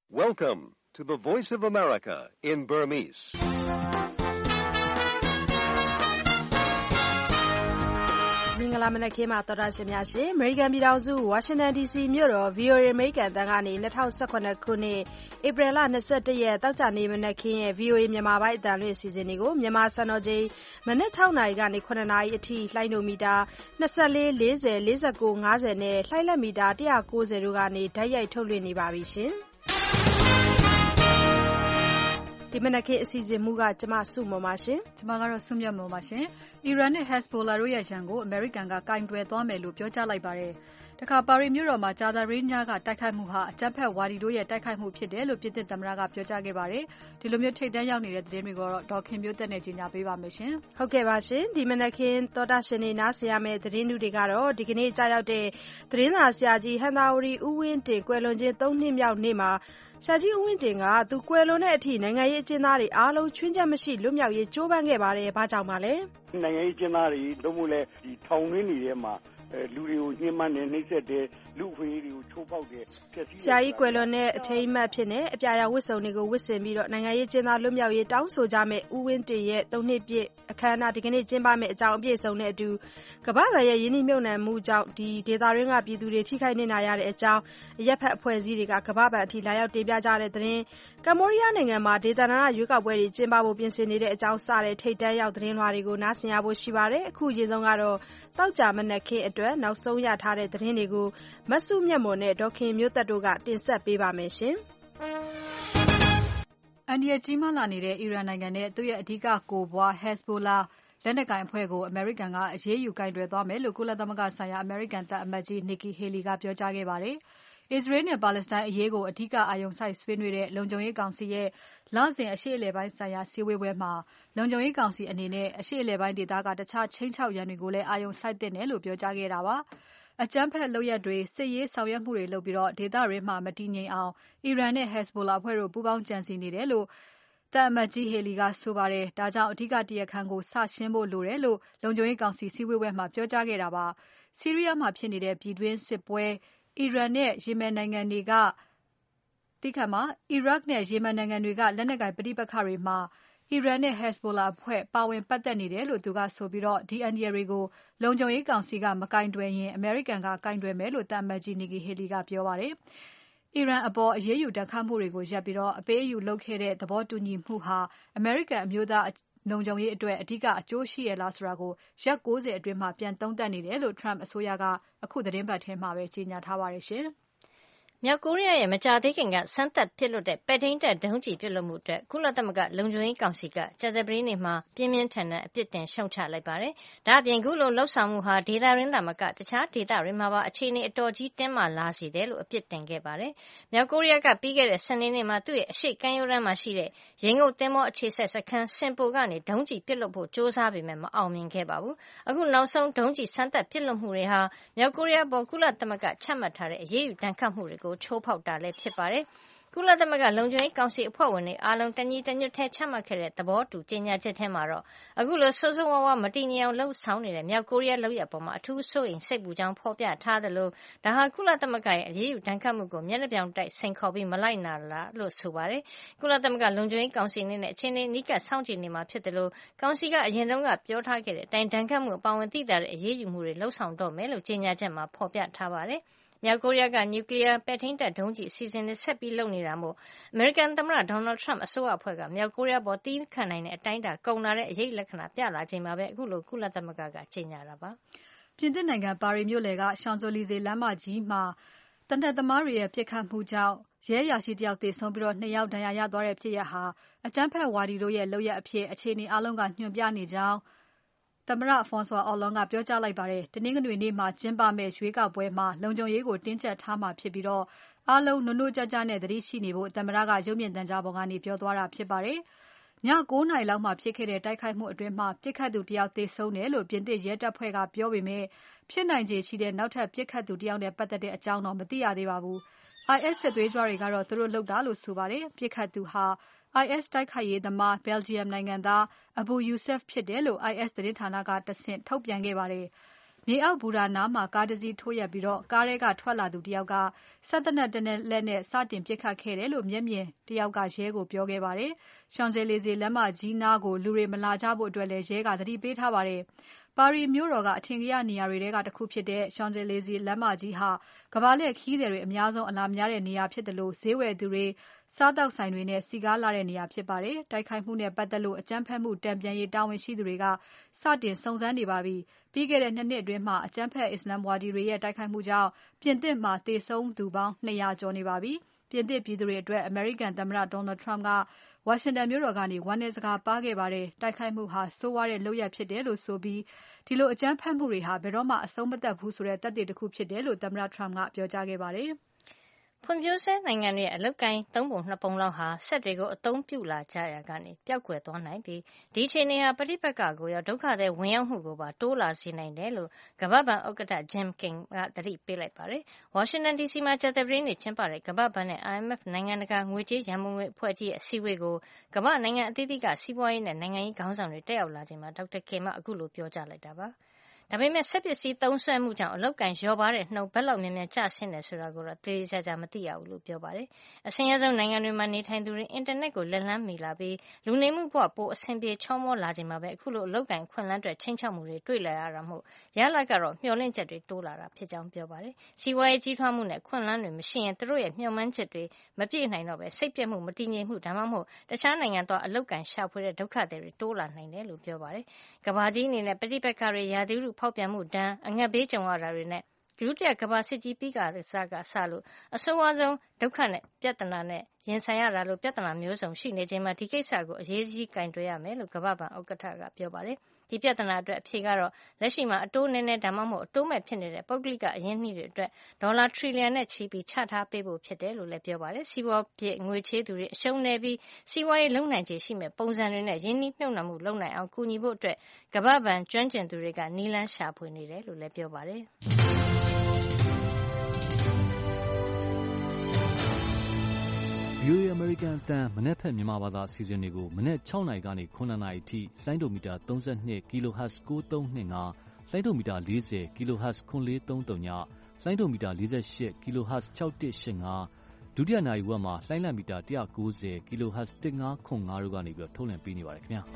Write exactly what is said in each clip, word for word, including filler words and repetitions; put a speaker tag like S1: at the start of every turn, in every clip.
S1: Welcome to the Voice of America in Burmese.
S2: ။မင်္ဂလာမနက်ခင်းပါသောတာရှင်များရှင်။ American ပြည်ထောင်စု Washington ဒီ စီ မြို့တော် ဗွီအိုအေ American အသံကနေ၂၀၁၇ခုနှစ်ဧပြီလ၂၁ရက်သောကြာနေ့မနက်ခင်းရဲ့ ဗွီအိုအေ မြန်မာပိုင်းအသံလွှင့်အစီအစဉ်တွေကိုမြန်မာစံတော်ချိန်မနက်၆နာရီကနေ၇နာရီအထိလှိုင်းဒိုမီတာ၂၄၊၄၀၊၄၉၊၅၀နဲ့လှိုင်းလက်မီတာ၁၉၀တို့ကနေတိုက်ရိုက်ထုတ်လွှင့်နေပါပြီရှင်။ဒီမနက်ခင်းအစီအစဉ်မူကကျမစုမပါရှင်
S3: ကျမကတော့ဆုမြတ်မပါရှင်အီရန်နဲ့ Hezbollah တို့ရဲ့ရန်ကိုအမေရိကန်ကကင်တွယ်သွားမယ်လို့ပြောကြားလိုက်ပါတယ်တခါပါရီမြို့တော်မှာဂျာသာရီညကတိုက်ခိုက်မှုဟာအကြမ်းဖက်ဝါဒီတို့ရဲ့တိုက်ခိုက်မှုဖြစ်တယ်လို့ပြည်သစ်သမ္မတကပြောကြားခဲ့ပါတယ်ဒီလိုမျိုးထိတ်တန့်ရောက်နေတဲ့သတင်းတွေကိုတော့ဒေါ်ခင်မျိုးသက်နဲ့ကြီးညာပေးပါမယ်ရှင်
S2: ဟုတ်ကဲ့ပါရှင်ဒီမနက်ခင်းသောတာရှင်နေနားဆင်ရမယ့်သတင်းတွေကတော့ဒီကနေ့ကြာရောက်တဲ့သတင်းစာဆရာကြီးဟန်သာဝရီဦးဝင်းတင်ကွယ်လွန်ခြင်း၃နှစ်မြောက်နေ့မှာဆရာကြီးဦးဝင်းတင်ကသူကွယ်လွန်တဲ့အထိနိုင်ငံရေးအကျဉ်းသားတွေအားလုံးချွင်းချက်မရှိလွတ်မြောက်ရေးကြိုးပမ်းခဲ့ပါတယ်။ဘာကြောင့်ပါလဲ
S4: ။နိုင်ငံရေးအကျဉ်းသားတွေတို့မို့လဲဒီထောင်ရင်းတွေထဲမှာအဲလူတွေကိုညှဉ်းပန်းတယ်နှိပ်စက်တယ်လူအခွင့်အရေးတွေကိုချိုးဖောက်တယ်
S2: ဖျက်ဆီးဆရာကြီးကွယ်လွန်တဲ့အထိမ်းအမှတ်ဖြစ်နေအပြာရောင်ဝတ်စုံတွေကိုဝတ်ဆင်ပြီးတော့နိုင်ငံရေးအကျဉ်းသားလွတ်မြောက်ရေးတောင်းဆိုကြမဲ့ဦးဝင်းတင်ရဲ့၃နှစ်ပြည့်အခမ်းအနားဒီကနေ့ကျင်းပမယ့်အကြောင်းအပြည့်စုံနဲ့အတူကမ္ဘာ့ဘဏ်ရဲ့ယင်းနှိမ့်မြုပ်နှံမှုကြောင့်ဒီဒေသတွင်းကပြည်သူတွေထိခိုက်နေရတဲ့အကြောင်းအရက်ဖက်အဖွဲ့အစည်းတွေကကမ္ဘာ့ဘဏ်အထိလာရောက်တင်ပြကြတဲ့သတင်းကမ္ဘောဒီးယားနိုင်ငံမှာဒေသနာရွေးကောက်ပွဲတွေကျင်းပဖို့ပြင်ဆင်နေတဲ့အကြောင်းစတဲ့ထိပ်တန်းရောက်သတင်းလွှာတွေကိုနားဆင်ရဖို့ရှိပါတယ်အခုအရင်ဆုံးကတော့တောက်ကြမနက်ခင်းအတွက်နောက်ဆုံးရထားတဲ့သတင်းတွေကိုမဆုမြတ်မော်နဲ့ဒေါခင်မျိုးသက်တို့ကတင်ဆက်ပေးပါမယ်ရှင်
S3: အန်ဒီယကြီးမားလာနေတဲ့အီရန်နိုင်ငံနဲ့သူ့ရဲ့အဓိကကိုပွား Hezbollah လက်နက်ကိုင်အဖွဲ့ကိုအမေရိကန်ကအရေးယူကင်တွယ်သွားမယ်လို့ကုလသမဂ္ဂဆိုင်ရာအမေရိကန်တပ်အမတ်ကြီး Nikki Haley ကပြောကြားခဲ့ပါတယ်။ Israel နဲ့ Palestine အရေးကိုအဓိကအာရုံစိုက်ဆွေးနွေးတဲ့လုံခြုံရေးကောင်စီရဲ့လစဉ်အရှေ့အလယ်ပိုင်းဆိုင်ရာစည်းဝေးပွဲမှာလုံခြုံရေးကောင်စီအနေနဲ့အရှေ့အလယ်ပိုင်းဒေသကတခြားချင်းချောက်ရန်တွေကိုလည်းအာရုံစိုက်သင့်တယ်လို့ပြောကြားခဲ့တာပါ။အကြမ်းဖက်လုပ်ရပ်တွေစစ်ရေးဆောင်ရွက်မှုတွေလုပ်ပြီးတော့ဒေသတွေမှာမတည်ငြိမ်အောင်အီရန်နဲ့ Hezbollah အဖွဲ့တို့ပူးပေါင်းကြံစည်နေတယ်လို့တပ်အမတ်ကြီး Haley ကဆိုပါတယ်။ဒါကြောင့်အဓိကတရားခံကိုစရှင်းဖို့လိုတယ်လို့လုံခြုံရေးကောင်စီစည်းဝေးပွဲမှာပြောကြားခဲ့တာပါ။ဆီးရီးယားမှာဖြစ်နေတဲ့ပြည်တွင်းစစ်ပွဲအီရန်နဲ့ယီမင်နိုင်ငံတွေကတိခတ်မှာအီရတ်နဲ့ယီမင်နိုင်ငံတွေကလက်နက်ကိုင်ပဋိပက္ခတွေမှာအီရန်နဲ့ Hezbollah အဖွဲ့ပါဝင်ပတ်သက်နေတယ်လို့သူကဆိုပြီးတော့ဒီအန်ဒီယာတွေကိုလုံခြုံရေးကောင်စီကမကင်တွယ်ရင်အမေရိကန်ကကင်တွယ်မယ်လို့တပ်အမတ်ကြီး Nikki Haley ကပြောပါတယ်။အီရန်အပေါ်အရေးယူဒဏ်ခတ်မှုတွေကိုရပ်ပြီးတော့အပေးအယူလုပ်ခဲ့တဲ့သဘောတူညီမှုဟာအမေရိကန်အမျိုးသားလုံခြုံရေးအတွက်အဓိကအကျိုးရှိရလားဆိုတာကိုရက်၉၀အတွင်းမှာပြန်သုံးသပ်နေတယ်လို့ Trump အစိုးရကအခုသတင်းပတ်ထဲမှာပဲကြေညာထားပါတယ်ရှင်။
S5: မြောက်ကိုရီးယားရဲ့မကြာသေးခင်ကစမ်းသပ်ပစ်လွှတ်တဲ့ပဲ့ထိန်းတပ်ဒုံးကျည်ပစ်လွှတ်မှုအတွက်ကုလသမဂ္ဂလုံခြုံရေးကောင်စီကကြာသပတေးနေ့မှာပြင်းပြင်းထန်ထန်အပြစ်တင်ရှုတ်ချလိုက်ပါတယ်။ဒါ့အပြင်ခုလိုလှုပ်ဆောင်မှုဟာဒေသရင်းသာမကတခြားဒေသတွေမှာပါအခြေအနေအတော်ကြီးတင်းမာလာစေတယ်လို့အပြစ်တင်ခဲ့ပါတယ်။မြောက်ကိုရီးယားကပြီးခဲ့တဲ့စနေနေ့မှာသူ့ရဲ့အရှိကမ်းရိုးတန်းမှာရှိတဲ့ရေငုပ်သင်္ဘောအခြေဆက်စခန်းစင်ပိုကနေဒုံးကျည်ပစ်လွှတ်ဖို့ကြိုးစားပေမဲ့မအောင်မြင်ခဲ့ပါဘူး။အခုနောက်ဆုံးဒုံးကျည်စမ်းသပ်ပစ်လွှတ်မှုတွေဟာမြောက်ကိုရီးယားပေါ်ကုလသမဂ္ဂချမှတ်ထားတဲ့အရေးယူဒဏ်ခတ်မှုတွေကိုချိုးဖောက်တာလည်းဖြစ်ပါတယ်။ကုလသမဂ္ဂလုံခြုံရေးကောင်စီအဖွဲ့ဝင်တွေအားလုံးတညီတညွတ်ထဲချမှတ်ခဲ့တဲ့သဘောတူကြေညာချက်ထဲမှာတော့အခုလိုဆိုးဆိုးဝါးဝါမတည်ငြိမ်အောင်လှုပ်ဆောင်နေတဲ့မြောက်ကိုရီးယားလုပ်ရပ်ပေါ်မှာအထူးစိုးရိမ်စိတ်ပူကြောင်းဖော်ပြထားသလိုဒါဟာကုလသမဂ္ဂရဲ့အရေးယူဒဏ်ခတ်မှုကိုမျက်နှာပြောင်တိုက်စိန်ခေါ်ပြီးမလိုက်နာလားလို့ဆိုပါတယ်။ကုလသမဂ္ဂလုံခြုံရေးကောင်စီအနေနဲ့အချင်းချင်းနီးကပ်စောင့်ကြည့်နေမှာဖြစ်တယ်လို့ကောင်စီကအရင်တုန်းကပြောထားခဲ့တဲ့အတိုင်းဒဏ်ခတ်မှုအပါအဝင်သိတာတဲ့အရေးယူမှုတွေလှုပ်ဆောင်တော့မယ်လို့ကြေညာချက်မှာဖော်ပြထားပါတယ်။မြောက်ကိုရီးယားကနျူကလ িয়ার ပဲ့ထိန်းတပ်ဒုံးကျည်အစီအစဉ်တွေဆက်ပြီးလုပ်နေတာမို့အမေရိကန်သမ္မတဒေါ်နယ်ထရမ့်အစိုးရအဖွဲ့ကမြောက်ကိုရီးယားပေါ်တီးခံနိုင်တဲ့အတိုင်းအတာကုန်လာတဲ့အရေးလက္ခဏာပြလာချိန်မှာပဲအခုလိုကုလသမဂ္ဂကကြေညာတာပါ
S3: ။ပြင်သစ်နိုင်ငံပါရီမြို့လယ်က Champs-Élysées လမ်းမကြီးမှာတနက်သမားတွေရဲ့ပြစ်ခတ်မှုကြောင့်ရဲအရာရှိတယောက်သေဆုံးပြီးတော့နှစ်ယောက်ဒဏ်ရာရသွားတဲ့ဖြစ်ရပ်ဟာအကြမ်းဖက်ဝါဒီတို့ရဲ့လုပ်ရပ်အဖြစ်အခြေအနေအလုံးကညွှန်ပြနေကြောင်းသမ္မတ François Hollande ကပြောကြားလိုက်ပါတယ်။တနင်္ဂနွေနေ့မှာကျင်းပမယ့်ရွေးကောက်ပွဲမှာလုံခြုံရေးကိုတင်းကျပ်ထားမှာဖြစ်ပြီးတော့အားလုံးနိုးနိုးကြားကြားနဲ့သတိရှိနေဖို့သမ္မတကရုပ်မြင်သံကြားပေါ်ကနေပြောသွားတာဖြစ်ပါတယ်။ည၉နာရီလောက်မှာဖြစ်ခဲ့တဲ့တိုက်ခိုက်မှုအတွင်းမှာပြစ်ခတ်သူတယောက်သေဆုံးတယ်လို့ပြင်သစ်ရဲတပ်ဖွဲ့ကပြောပေမဲ့ဖြစ်နိုင်ခြေရှိတဲ့နောက်ထပ်ပြစ်ခတ်သူတယောက်နဲ့ပတ်သက်တဲ့အကြောင်းတော့မသိရသေးပါဘူး။ IS စစ်သွေးကြွတွေကတော့သူတို့လုပ်တာလို့ဆိုပါတယ်။ပြစ်ခတ်သူဟာIS တိုက်ခိုက်ရေးသမား Belgium နိုင်ငံသား Abu Yusuf ဖြစ်တယ်လို့ IS သတင်းဌာနကတဆင့်ထုတ်ပြန်ခဲ့ပါတယ်။မြေအောက်ဘူတာနားမှာကားတစ်စီးထိုးရပ်ပြီးကားထဲကထွက်လာသူတယောက်ကစက်သေနတ်တစ်လက်နဲ့စတင်ပစ်ခတ်ခဲ့တယ်လို့မျက်မြင်တယောက်ကရဲကိုပြောခဲ့ပါတယ်။ Champs-Elysees လမ်းမကြီးနားကိုလူတွေမလာကြဖို့အတွက်လည်းရဲကသတိပေးထားပါတယ်။ ပါရီမြို့တော်ကအထင်ကရနေရာတွေထဲကတခုဖြစ်တဲ့ Champs-Elysees လမ်းမကြီးဟာကမ္ဘာလှည့်ခရီးသည်တွေအများဆုံးအလာများတဲ့နေရာဖြစ်သလိုဈေးဝယ်သူတွေစားသောက်ဆိုင်တွေနဲ့စည်ကားလှတဲ့နေရာဖြစ်ပါတယ်။ တိုက်ခိုက်မှုနဲ့ပတ်သက်လို့အကြမ်းဖက်မှုတန်ပြန်ရေးတာဝန်ရှိသူတွေကစတင်စုံစမ်းနေပါပြီ။ ပြီးခဲ့တဲ့၂နှစ်အတွင်းအကြမ်းဖက်အစ္စလာမ်ဝါဒီတွေရဲ့တိုက်ခိုက်မှုကြောင့်ပြင်သစ်မှာသေဆုံးသူပေါင်း၂၀၀ကျော်နေပါပြီ။ ပြင်သစ်ပြည်သူတွေအတွက်အမေရိကန်သမ္မတ Donald Trump ကဝါရှင်တန်မြို့တော်ကနေဝမ်းနည်းစကားပါးခဲ့ပါတယ်။ တိုက်ခိုက်မှုဟာဆိုးဝါးတဲ့လုပ်ရပ်ဖြစ်တယ်လို့ဆိုပြီး ဒီလိုအကြမ်းဖက်မှုတွေဟာဘယ်တော့မှအဆုံးမသတ်ဘူးဆိုတဲ့သက်သေတခုဖြစ်တယ်လို့သမ္မတ Trump ကပြောကြားခဲ့ပါတယ်။
S5: ဖွံ့ဖြိုးဆဲနိုင်ငံတွေရဲ့အလုပ်အကိုင်သုံးပုံနှစ်ပုံလောက်ဟာစက်တွေကိုအသုံးပြုလာကြရာကနေပျောက်ကွယ်သွားနိုင်ပြီးဒီအခြေအနေဟာပဋိပက္ခကိုရောဒုက္ခသည်ဝင်ရောက်မှုကိုပါတိုးလာစေနိုင်တယ်လို့ကမ္ဘာ့ဘဏ်ဥက္ကဋ္ဌ Jim King ကသတိပေးလိုက်ပါတယ်။ ဝါရှင်တန်ဒီစီမှာကြာသပတေးနေ့ကျင်းပတဲ့ကမ္ဘာ့ဘဏ်နဲ့ I M F နိုင်ငံတကာငွေကြေးရန်ပုံငွေအဖွဲ့ကြီးရဲ့အစည်းအဝေးကိုကမ္ဘာ့နိုင်ငံအသီးသီးကစီးပွားရေးနဲ့နိုင်ငံရေးခေါင်းဆောင်တွေတက်ရောက်လာချိန်မှာ Dr. King ကအခုလိုပြောကြားလိုက်တာပါ။ဒါပေမဲ့စက်ပစ္စည်းသုံးစွဲမှုကြောင့်အလုပ်အကိုင်လျော့ပါးတဲ့နှုန်းဘယ်လောက်များများကျဆင်းတယ်ဆိုတာကိုတော့သေသေချာချာမသိရဘူးလို့ပြောပါတယ်။အဆင်းရဲဆုံးနိုင်ငံတွေမှာနေထိုင်သူတွေအင်တာနက်ကိုလက်လှမ်းမီလာပြီးလူနေမှုဘဝပိုအဆင်ပြေချောမောလာချိန်မှာပဲအခုလိုအလုပ်အကိုင်အခွင့်အလမ်းအတွက်ခြိမ်းခြောက်မှုတွေတွေ့လာရတာမို့ရလဒ်ကတော့မျှော်လင့်ချက်တွေတိုးလာတာဖြစ်ကြောင်းပြောပါတယ်။စီးပွားရေးကြီးထွားမှုနဲ့အခွင့်အလမ်းတွေမရှိရင်သူတို့ရဲ့မျှော်မှန်းချက်တွေမပြည့်နိုင်တော့ပဲစိတ်ပျက်မှုမတည်ငြိမ်မှုဒါမှမဟုတ်တခြားနိုင်ငံသွားအလုပ်အကိုင်ရှာဖွေတဲ့ဒုက္ခသည်တွေတိုးလာနိုင်တယ်လို့ပြောပါတယ်။ကမ္ဘာကြီးအနေနဲ့ပဋိပက္ခတွေရာသီဥတုဖောက်ပြန်မှုဒဏ်အငတ်ဘေးကြုံရတာတွေနဲ့ဒုတိယကမ္ဘာစစ်ကြီးပြီးကစကစလို့အဆိုးဝါးဆုံးဒုက္ခနဲ့ပြဿနာနဲ့ရင်ဆိုင်ရတာလို့ပြဿနာမျိုးစုံရှိနေချိန်မှာဒီကိစ္စကိုအရေးကြီးကင်တွယ်ရမယ်လို့ကမ္ဘာ့ဘဏ်ဥက္ကဋ္ဌကပြောပါတယ်။ဒီပြဿနာအတွက်အဖြေကတော့လက်ရှိမှာအတိုးနည်းနည်းဒါမှမဟုတ်အတိုးမဲ့ဖြစ်နေတဲ့ပုဂ္ဂလိကအရင်းအနှီးတွေအတွက်ဒေါ်လာထရီလီယံနဲ့ချီပြီးချထားပေးဖို့ဖြစ်တယ်လို့လည်းပြောပါတယ်။စီးပွားဖြစ်ငွေချေးသူတွေအရှုံးနည်းပြီးစီးပွားရေးလုပ်နိုင်ခြေရှိမဲ့ပုံစံတွေနဲ့ရင်းနှီးမြှုပ်နှံမှုလုပ်နိုင်အောင်ကူညီဖို့အတွက်ကမ္ဘာ့ဘဏ်ကျွမ်းကျင်သူတွေကနည်းလမ်းရှာဖွေနေတယ်လို့လည်းပြောပါတယ်။
S6: V O A အမေရိကန်အသံမနက်ဖြန်မြန်မာဘာသာအစီအစဉ်တွေကိုမနက်၆နာရီကနေ၇နာရီအထိလိုင်းဒိုမီတာ၃၂ kHz ၉၃၂၅လိုင်းဒိုမီတာ၄၀ kHz ၇၄၃၃ညလိုင်းဒိုမီတာ၄၈ kHz ၆၁၈၅ဒုတိယနာရီဝက်မှာလိုင်းလံမီတာ၁၉၀ kHz ၁၅၇၅တို့ကနေပြီးထုတ်လွှင့်ပေးနေပါတယ်ခင်ဗျာ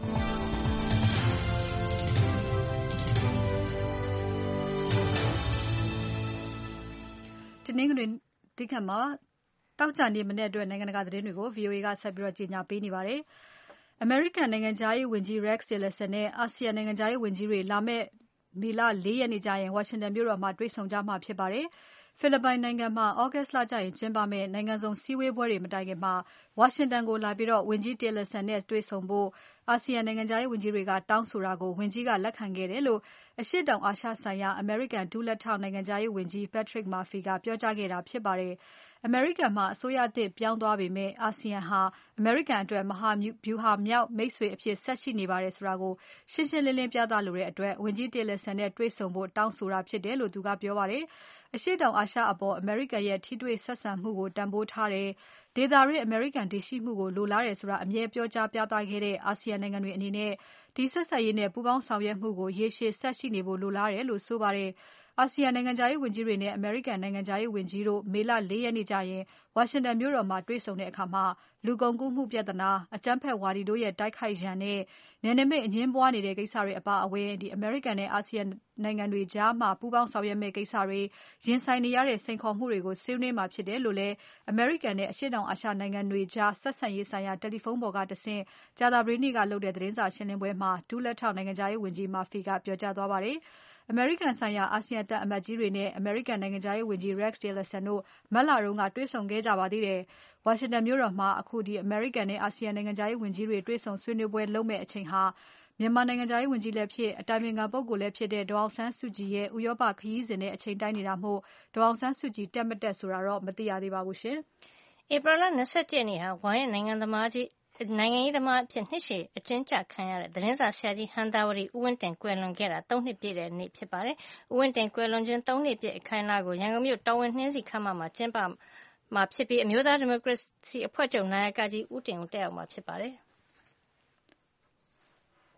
S3: တနင်္ဂနွေဒီကမှာတောက်ကြနေမနေ့အတွက်နိုင်ငံတကာသတင်းတွေကို V O A ကဆက်ပြီးကြေညာပေးနေပါတယ်။ အမေရိကန်နိုင်ငံခြားရေးဝန်ကြီး Rex Tillerson နဲ့အာဆီယံနိုင်ငံခြားရေးဝန်ကြီးတွေလာမယ့်မေလ၄ရက်နေ့ကျရင်ဝါရှင်တန်မြို့တော်မှာတွေ့ဆုံကြမှာဖြစ်ပါတယ်။ ဖိလစ်ပိုင်နိုင်ငံမှာ August လကျရင်ကျင်းပမယ့်နိုင်ငံစုံစည်းဝေးပွဲတွေမတိုင်ခင်ဝါရှင်တန်ကိုလာပြီးဝန်ကြီး Tillerson နဲ့တွေ့ဆုံဖို့အာဆီယံနိုင်ငံခြားရေးဝန်ကြီးတွေကတောင်းဆိုတာကိုဝန်ကြီးကလက်ခံခဲ့တယ်လို့အရှေ့တောင်အာရှဆိုင်ရာအမေရိကန်ဒုလက်ထောက်နိုင်ငံခြားရေးဝန်ကြီး Patrick Murphy ကပြောကြားခဲ့တာဖြစ်ပါတယ်။ အမေရိကန်မှာအစိုးရသစ်ပြောင်းသွားပေမဲ့အာဆီယံဟာအမေရိကန်အတွက်မဟာဗျူဟာမြောက်မိတ်ဆွေအဖြစ်ဆက်ရှိနေပါတယ်ဆိုတာကိုရှင်းရှင်းလင်းလင်းပြသလိုတဲ့အတွက်ဝန်ကြီး Tillerson နဲ့တွေ့ဆုံဖို့တောင်းဆိုတာဖြစ်တယ်လို့သူကပြောပါတယ်။အရှေ့တောင်အာရှအပေါ်အမေရိကန်ရဲ့ထိတွေ့ဆက်ဆံမှုကိုတန်ဖိုးထားတယ်။ဒေသတွင်းအမေရိကန်တည်ရှိမှုကိုလိုလားတယ်ဆိုတာအမြဲပြောကြားပြသခဲ့တဲ့အာဆီယံနိုင်ငံတွေအနေနဲ့ဒီဆက်ဆံရေးနဲ့ပူးပေါင်းဆောင်ရွက်မှုကိုရေရှည်ဆက်ရှိနေဖို့လိုလားတယ်လို့ဆိုပါတယ်။အာဆီယံနိုင်ငံခြားရေးဝန်ကြီးတွေနဲ့အမေရိကန်နိုင်ငံခြားရေးဝန်ကြီးတို့မေလ၄ရက်နေ့ကျရင်ဝါရှင်တန်မြို့တော်မှာတွေ့ဆုံတဲ့အခါလူကုန်ကူးမှုပြဿနာအကြမ်းဖက်ဝါဒီတို့ရဲ့တိုက်ခိုက်ရန်နဲ့နယ်နိမိတ်အငြင်းပွားနေတဲ့ကိစ္စတွေအပါအဝင်အမေရိကန်နဲ့အာဆီယံနိုင်ငံတွေကြားပူးပေါင်းဆောင်ရွက်မယ့်ကိစ္စတွေရင်ဆိုင်နေရတဲ့စိန်ခေါ်မှုတွေကိုဆွေးနွေးမှာဖြစ်တယ်လို့လည်းအမေရိကန်နဲ့အရှေ့တောင်အာရှနိုင်ငံတွေကြားဆက်ဆံရေးဆိုင်ရာတယ်လီဖုန်းပေါ်ကတဆင့်ကြာသပတေးနေ့ကလုပ်တဲ့သတင်းစာရှင်းပွဲမှာဒုလက်ထောက်နိုင်ငံခြားရေးဝန်ကြီး Murphy ကပြောကြားသွားပါတယ်။အမေရိကန်ဆိုင်ရာအာဆီယံသံအမတ်ကြီးတွေနဲ့အမေရိကန်နိုင်ငံခြားရေးဝန်ကြီး Rex Tillerson တို့မတ်လတုန်းကတွေ့ဆုံခဲ့ကြပါသေးတယ်။ဝါရှင်တန်မြို့တော်မှာအခုဒီအမေရိကန်နဲ့အာဆီယံနိုင်ငံခြားရေးဝန်ကြီးတွေတွေ့ဆုံဆွေးနွေးပွဲလုပ်မယ့်အချိန်ဟာမြန်မာနိုင်ငံခြားရေးဝန်ကြီးလည်းဖြစ်အတိုင်ပင်ခံပုဂ္ဂိုလ်လည်းဖြစ်တဲ့ဒေါ်အောင်ဆန်းစုကြည်ရဲ့ဥရောပခရီးစဉ်နဲ့အချိန်တိုင်းနေတာမို့ဒေါ်အောင်ဆန်းစုကြည်တက်မတက်ဆိုတာတော့မသိရသေးပါဘူးရှင်
S5: ။ဧပြီလ၂၁ရက်နေ့ဟာဝါရင့်နိုင်ငံသမားကြီးနိုင်ငံရေးသမားအဖြစ်နှစ်ရှည်အကျဉ်းချခံရတဲ့သတင်းစာဆရာကြီးဟံသာဝတီဦးဝင်းတင်ကွယ်လွန်ခဲ့တာသုံးနှစ်ပြည့်တဲ့နေ့ဖြစ်ပါတယ်။ဦးဝင်းတင်ကွယ်လွန်ခြင်းသုံးနှစ်ပြည့်အခမ်းအနားကိုရန်ကုန်မြို့တော်ဝင်နှင်းဆီခမ်းမမှာကျင်းပမှာဖြစ်ပြီးအမျိုးသားဒီမိုကရေစီအဖွဲ့ချုပ်နာယကကြီးဦးတင်ဦးတက်ရောက်မှာဖြစ်ပါတယ်။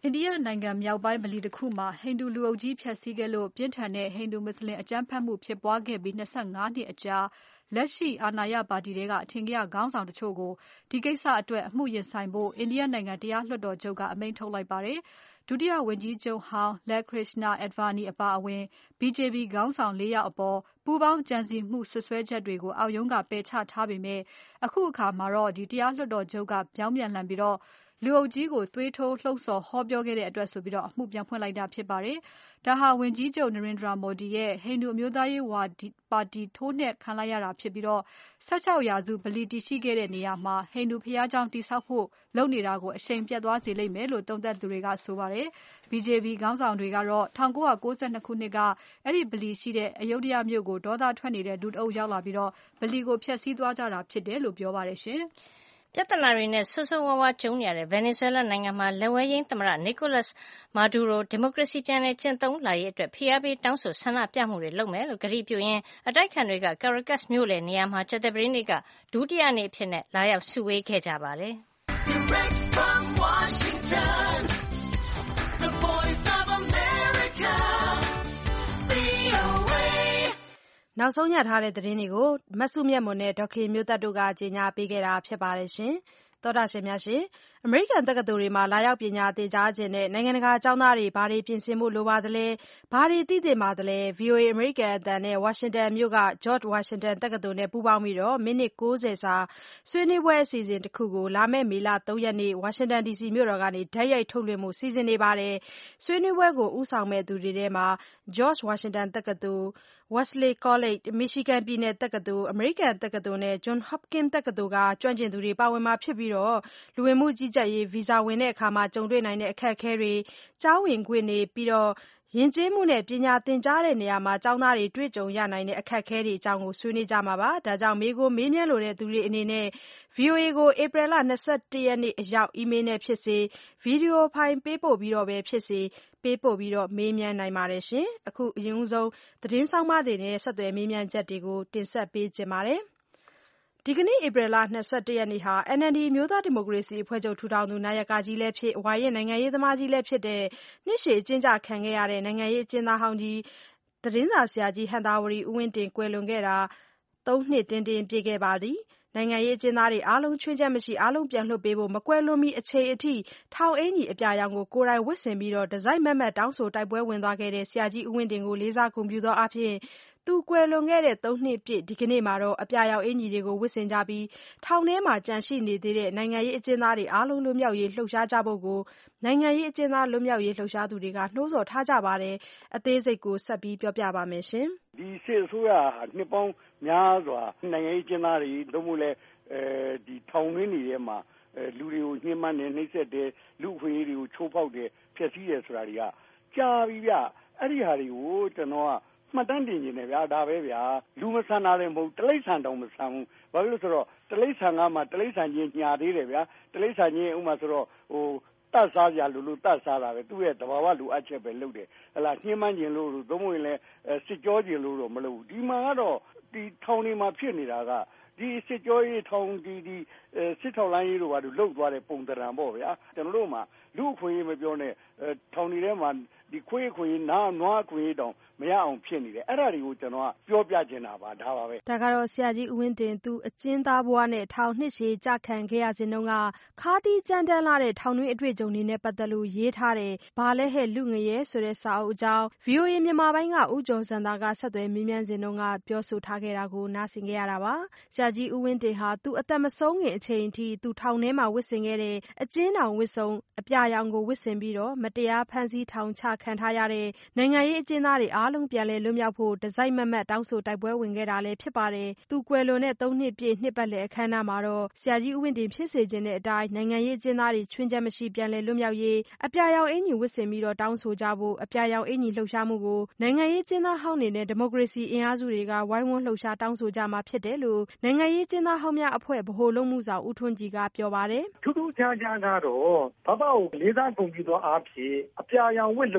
S3: အိန္ဒိယနိုင်ငံမြောက်ပိုင်းဗလီတစ်ခုမှာဟိန္ဒူလူအုပ်ကြီးဖျက်ဆီးခဲ့လို့ပြင်းထန်တဲ့ဟိန္ဒူမွတ်စလင်အကြမ်းဖက်မှုဖြစ်ပွားခဲ့ပြီး၂၅နှစ်အကြာလက်ရှိအာဏာရပါတီတွေကအထင်ကရခေါင်းဆောင်တချို့ကိုဒီကိစ္စအတွက်အမှုရင်ဆိုင်ဖို့အိန္ဒိယနိုင်ငံတရားလွှတ်တော်ချုပ်ကအမိန့်ထုတ်လိုက်ပါတယ်။ဒုတိယဝန်ကြီးချုပ်ဟောင်း Lalkrishna Advani အပါအဝင် B J P ခေါင်းဆောင်၄ယောက်အပေါ်ပူးပေါင်းကြံစည်မှုစွပ်စွဲချက်တွေကိုအောက်ရုံးကပယ်ချထားပေမဲ့အခုအခါမှာတော့ဒီတရားလွှတ်တော်ချုပ်ကပြောင်းပြန်လှန်ပြီးတော့လူအုပ်ကြီးကိုသွေးထိုးလှုံ့ဆော်ဟောပြောခဲ့တဲ့အတွက်ဆိုပြီးတော့အမှုပြန်ဖွင့်လိုက်တာဖြစ်ပါတယ်။ဒါဟာဝန်ကြီးချုပ် Narendra Modi ရဲ့ဟိန္ဒူအမျိုးသားရေးဝါဒီပါတီထိုးနှက်ခံလိုက်ရတာဖြစ်ပြီးတော့၁၆ရာစုဗလီတည်ရှိခဲ့တဲ့နေရာမှာဟိန္ဒူဘုရားကျောင်းတည်ဆောက်ဖို့လုပ်နေတာကိုအရှိန်ပြတ်သွားစေလိမ့်မယ်လို့သုံးသပ်သူတွေကဆိုပါတယ်။ B J P ခေါင်းဆောင်တွေကတော့၁၉၉၂ခုနှစ်ကအဲ့ဒီဗလီရှိတဲ့အယုဒ္ဓယမြို့ကိုဒေါသထွက်နေတဲ့လူတအုပ်ရောက်လာပြီးတော့ဗလီကိုဖျက်ဆီးသွားကြတာဖြစ်တယ်လို့ပြောပါတယ်ရှင်။
S5: ပြဿနာတွေနဲ့ဆိုးဆိုးဝါးဝါးကြုံနေရတဲ့ Venezuela နိုင်ငံမှာလက်ဝဲယိမ်းသမ္မတ Nicolas Maduro ဒီမိုကရေစီပြန်လည်ကျင့်သုံးလာရေးအတွက်ဖိအားပေးတောင်းဆိုဆန္ဒပြမှုတွေလုပ်မယ်လို့ကတိပြုရင်းအတိုက်အခံတွေက Caracas မြို့လယ်နေရာမှာကြာသပတေးနေ့ကဒုတိယနေ့အဖြစ်နဲ့လာရောက်စုဝေးခဲ့ကြပါတယ်။ Direct from Washington, the voice of America, V O A
S2: နောက်ဆုံးရထားတဲ့သတင်းတွေကိုမဆုမြတ်မွန်နဲ့ဒေါက်ခင်မျိုးသက်တို့ကကြေညာပေးခဲ့တာဖြစ်ပါတယ်ရှင်။သောတာရှင်များရှင်အမေရိကန်တက္ကသိုလ်တွေမှာလာရောက်ပညာသင်ကြားခြင်းနဲ့နိုင်ငံတကာကျောင်းသားတွေဘာတွေပြင်ဆင်ဖို့လိုပါသလဲဘာတွေသိသင့်ပါသလဲ V O A အမေရိကန်အသံနဲ့ Washington မြို့က George Washington တက္ကသိုလ်နဲ့ပူးပေါင်းပြီးတော့မိနစ်၉၀စာဆွေးနွေးပွဲအစီအစဉ်တစ်ခုကိုလာမယ့်မေလ၃ရက်နေ့ Washington D C မြို့တော်ကနေဓာတ်ရိုက်ထုတ်လွှင့်မှုစီစဉ်နေပါတယ်။ဆွေးနွေးပွဲကိုဦးဆောင်မဲ့သူတွေထဲမှာ George Washington တက္ကသိုလ်Wesley College, Michigan ပြည်နယ်တက္ကသိုလ်၊ အမေရိကန်တက္ကသိုလ်နဲ့ Johns Hopkins တက္ကသိုလ်ကကျွမ်းကျင်သူတွေပါဝင်မှာဖြစ်ပြီးတော့လူဝင်မှုကြီးကြပ်ရေးဗီဇာဝင်တဲ့အခါမှာကြုံတွေ့နိုင်တဲ့အခက်အခဲတွေကျောင်းဝင်ခွင့်တွေပြီးတော့ယဉ်ကျေးမှုနဲ့ပညာသင်ကြားတဲ့နေရာမှာကျောင်းသားတွေတွေ့ကြုံရနိုင်တဲ့အခက်အခဲတွေအကြောင်းကိုဆွေးနွေးကြမှာပါ။ဒါကြောင့်မေးခွန်းမေးမြန်းလိုတဲ့သူတွေအနေနဲ့ V O A ကိုဧပြီလ၂၁ရက်နေ့အရောက်အီးမေးလ်နဲ့ဖြစ်စေဗီဒီယိုဖိုင်ပေးပို့ပြီးတော့ပဲဖြစ်စေပေးပို့ပြီးတော့မေးမြန်းနိုင်ပါတယ်ရှင်။အခုအရင်ဆုံးသတင်းဆောင်မတွေနဲ့ဆက်သွယ်မေးမြန်းချက်တွေကိုတင်ဆက်ပေးခြင်းပါတယ်။ဒီကနေ့ဧပြီလ၂၁ရက်နေ့ဟာ N L D အမျိုးသားဒီမိုကရေစီအဖွဲ့ချုပ်ထူထောင်သူနာယကကြီးလည်းဖြစ်ဝါရင့်နိုင်ငံရေးသမားကြီးလည်းဖြစ်တဲ့နှစ်ရှည်အကျဉ်းချခံခဲ့ရတဲ့နိုင်ငံရေးအကျဉ်းသားဟောင်းကြီးသတင်းစာဆရာကြီးဟံသာဝတီဦးဝင်းတင်ကွယ်လွန်ခဲ့တာသုံးနှစ်တင်းတင်းပြည့်ခဲ့ပါသည်။နိုင်ငံရေးအကျဉ်းသားတွေအားလုံးချွင်းချက်မရှိအားလုံးပြန်လွှတ်ပေးဖို့မကွယ်လွန်မီအချိန်အထိထောင်အင်ကြီးအပြာရောင်ကိုကိုယ်တိုင်ဝတ်ဆင်ပြီးတော့ဒီဇိုင်းမတ်မတ်တောင်းဆိုတိုက်ပွဲဝင်သွားခဲ့တဲ့ဆရာကြီးဦးဝင်းတင်ကိုလေးစားဂုဏ်ပြုသောအားဖြင့်သူကွယ်လွန်ခဲ့တဲ့သုံးနှစ်ပြည့်ဒီကနေ့မှာတော့အပြာရောင်အင်ကြီးတွေကိုဝတ်ဆင်ကြပြီးထောင်ထဲမှာကြန့်ရှိနေသေးတဲ့နိုင်ငံရေးအကျဉ်းသားတွေအားလုံးလွတ်မြောက်ရေးလှုပ်ရှားကြဖို့ကိုနိုင်ငံရေးအကျဉ်းသားလွတ်မြောက်ရေးလှုပ်ရှားသူတွေကနှိုးဆော်ထားကြပါတယ်။အသေးစိတ်ကိုဆက်ပြီးပြောပြပါမယ်ရှင်
S4: ။ဒီစစ်အစိုးရနှစ်ပေါင်းများစွာနိုင်ငံရေးအကျဉ်းသားတွေတို့မို့လဲအဲဒီထောင်တွင်းတွေမှာလူတွေကိုညှဉ်းပန်းတယ်နှိပ်စက်တယ်လူအခွင့်အရေးတွေကိုချိုးဖောက်တယ်ဖျက်ဆီးတယ်ဆိုတာတွေကကြာပြီဗျအဲ့ဒီဟာတွေကိုကျွန်တော်ကမှတ်တမ်းတင်နေတယ်ဗျာဒါပဲဗျာလူမဆန်တာလည်းမဟုတ်တလိษံတောင်မဆန်ဘူးဘာလို့လဲဆိုတော့တလိษံကမှတလိษံချင်းညာသေးတယ်ဗျာတလိษံချင်းဥမာဆိုတော့ဟိုတတ်စားကြလို့လို့တတ်စားတာပဲသူ့ရဲ့တဘာဝလူအပ်ချက်ပဲလုပ်တယ်ဟလာညှဉ်းပန်းခြင်းလို့သုံးမဝင်လဲစစ်ကြောခြင်းလို့တော့မလုပ်ဘူးဒီမှာကတော့ဒီထောင်တွေမှာဖြစ်နေတာကဒီစစ်ကြောရေးထောင်ဒီဒီစစ်ထောက်လိုင်းရေးတို့ဘာလို့လှုပ်သွားတဲ့ပုံတရံပေါ့ဗျာကျွန်တော်တို့မှာလူအခွင့်အရေးမပြောနဲ့ထောင်တွေထဲမှာဒီခွေးခွေးနားနွားခွေးတောင်မရအောင်ဖြစ်နေတယ်အဲ့ဒါတွေကိုကျွန်တော်ကပြောပြချင်တာပါဒါပါပဲ
S2: ဒါကတော့ဆရာကြီးဦးဝင်းတင်သူအကျဉ်းသားဘဝနဲ့ထောင်နှစ်ရှည်ကြာခံခဲ့ရစဉ်တုန်းကခါးတီးကြမ်းတမ်းလာတဲ့ထောင်တွင်းအတွေ့အကြုံတွေနဲ့ပတ်သက်လို့ရေးထားတဲ့ဘာလဲဟဲ့လူငရဲဆိုတဲ့စာအုပ်အကြောင်း V O A မြန်မာပိုင်းကဦးကျော်စံသားကဆက်သွယ်မေးမြန်းစဉ်တုန်းကပြောဆိုထားခဲ့တာကိုနားဆင်ခဲ့ရတာပါဆရာကြီးဦးဝင်းတင်ဟာသူအသက်မဆုံးခင်အချိန်အထိသူထောင်ထဲမှာဝတ်ဆင်ခဲ့တဲ့အကျဉ်းထောင်ဝတ်စုံအပြာရောင်ကိုဝတ်ဆင်ပြီးတော့မတရားဖမ်းဆီးထောင်ချခံထားရတဲ့နိုင်ငံရေးအကျဉ်းသားတွေအားလုံးပြန်လည်လွတ်မြောက်ဖို့ဒီဇိုင်းမတ်မတ်တောင်းဆိုတိုက်ပွဲဝင်ခဲ့တာလည်းဖြစ်ပါတယ်။သူကွယ်လွန်တဲ့သုံးနှစ်ပြည့်နှစ်ပတ်လည်အခမ်းအနားမှာတော့ဆရာကြီးဦးဝင်းတင်ဖြစ်စေခြင်းတဲ့အတိုင်းနိုင်ငံရေးအကျဉ်းသားတွေချွင်းချက်မရှိပြန်လည်လွတ်မြောက်ရေးအပြာရောင်အင်ကြီးဝတ်ဆင်ပြီးတော့တောင်းဆိုကြဖို့အပြာရောင်အင်ကြီးလှုပ်ရှားမှုကိုနိုင်ငံရေးအကျဉ်းသားဟောင်းတွေနဲ့ဒီမိုကရေစီအင်အားစုတွေကဝိုင်းဝန်းလှုပ်ရှားတောင်းဆိုကြမှာဖြစ်တယ်လို့နိုင်ငံရေးအကျဉ်းသားဟောင်းများအဖွဲ့ဗဟိုလုံးမှုဆောင်ဦးထွန်းကြည်ကပြောပါတယ်
S7: ။ထူးထူးခြားခြားကတော့ဘာသာကိုလေးစားဂုဏ်ပြုသောအားဖြင့်အပြာရောင်ဝတ်လှုပ်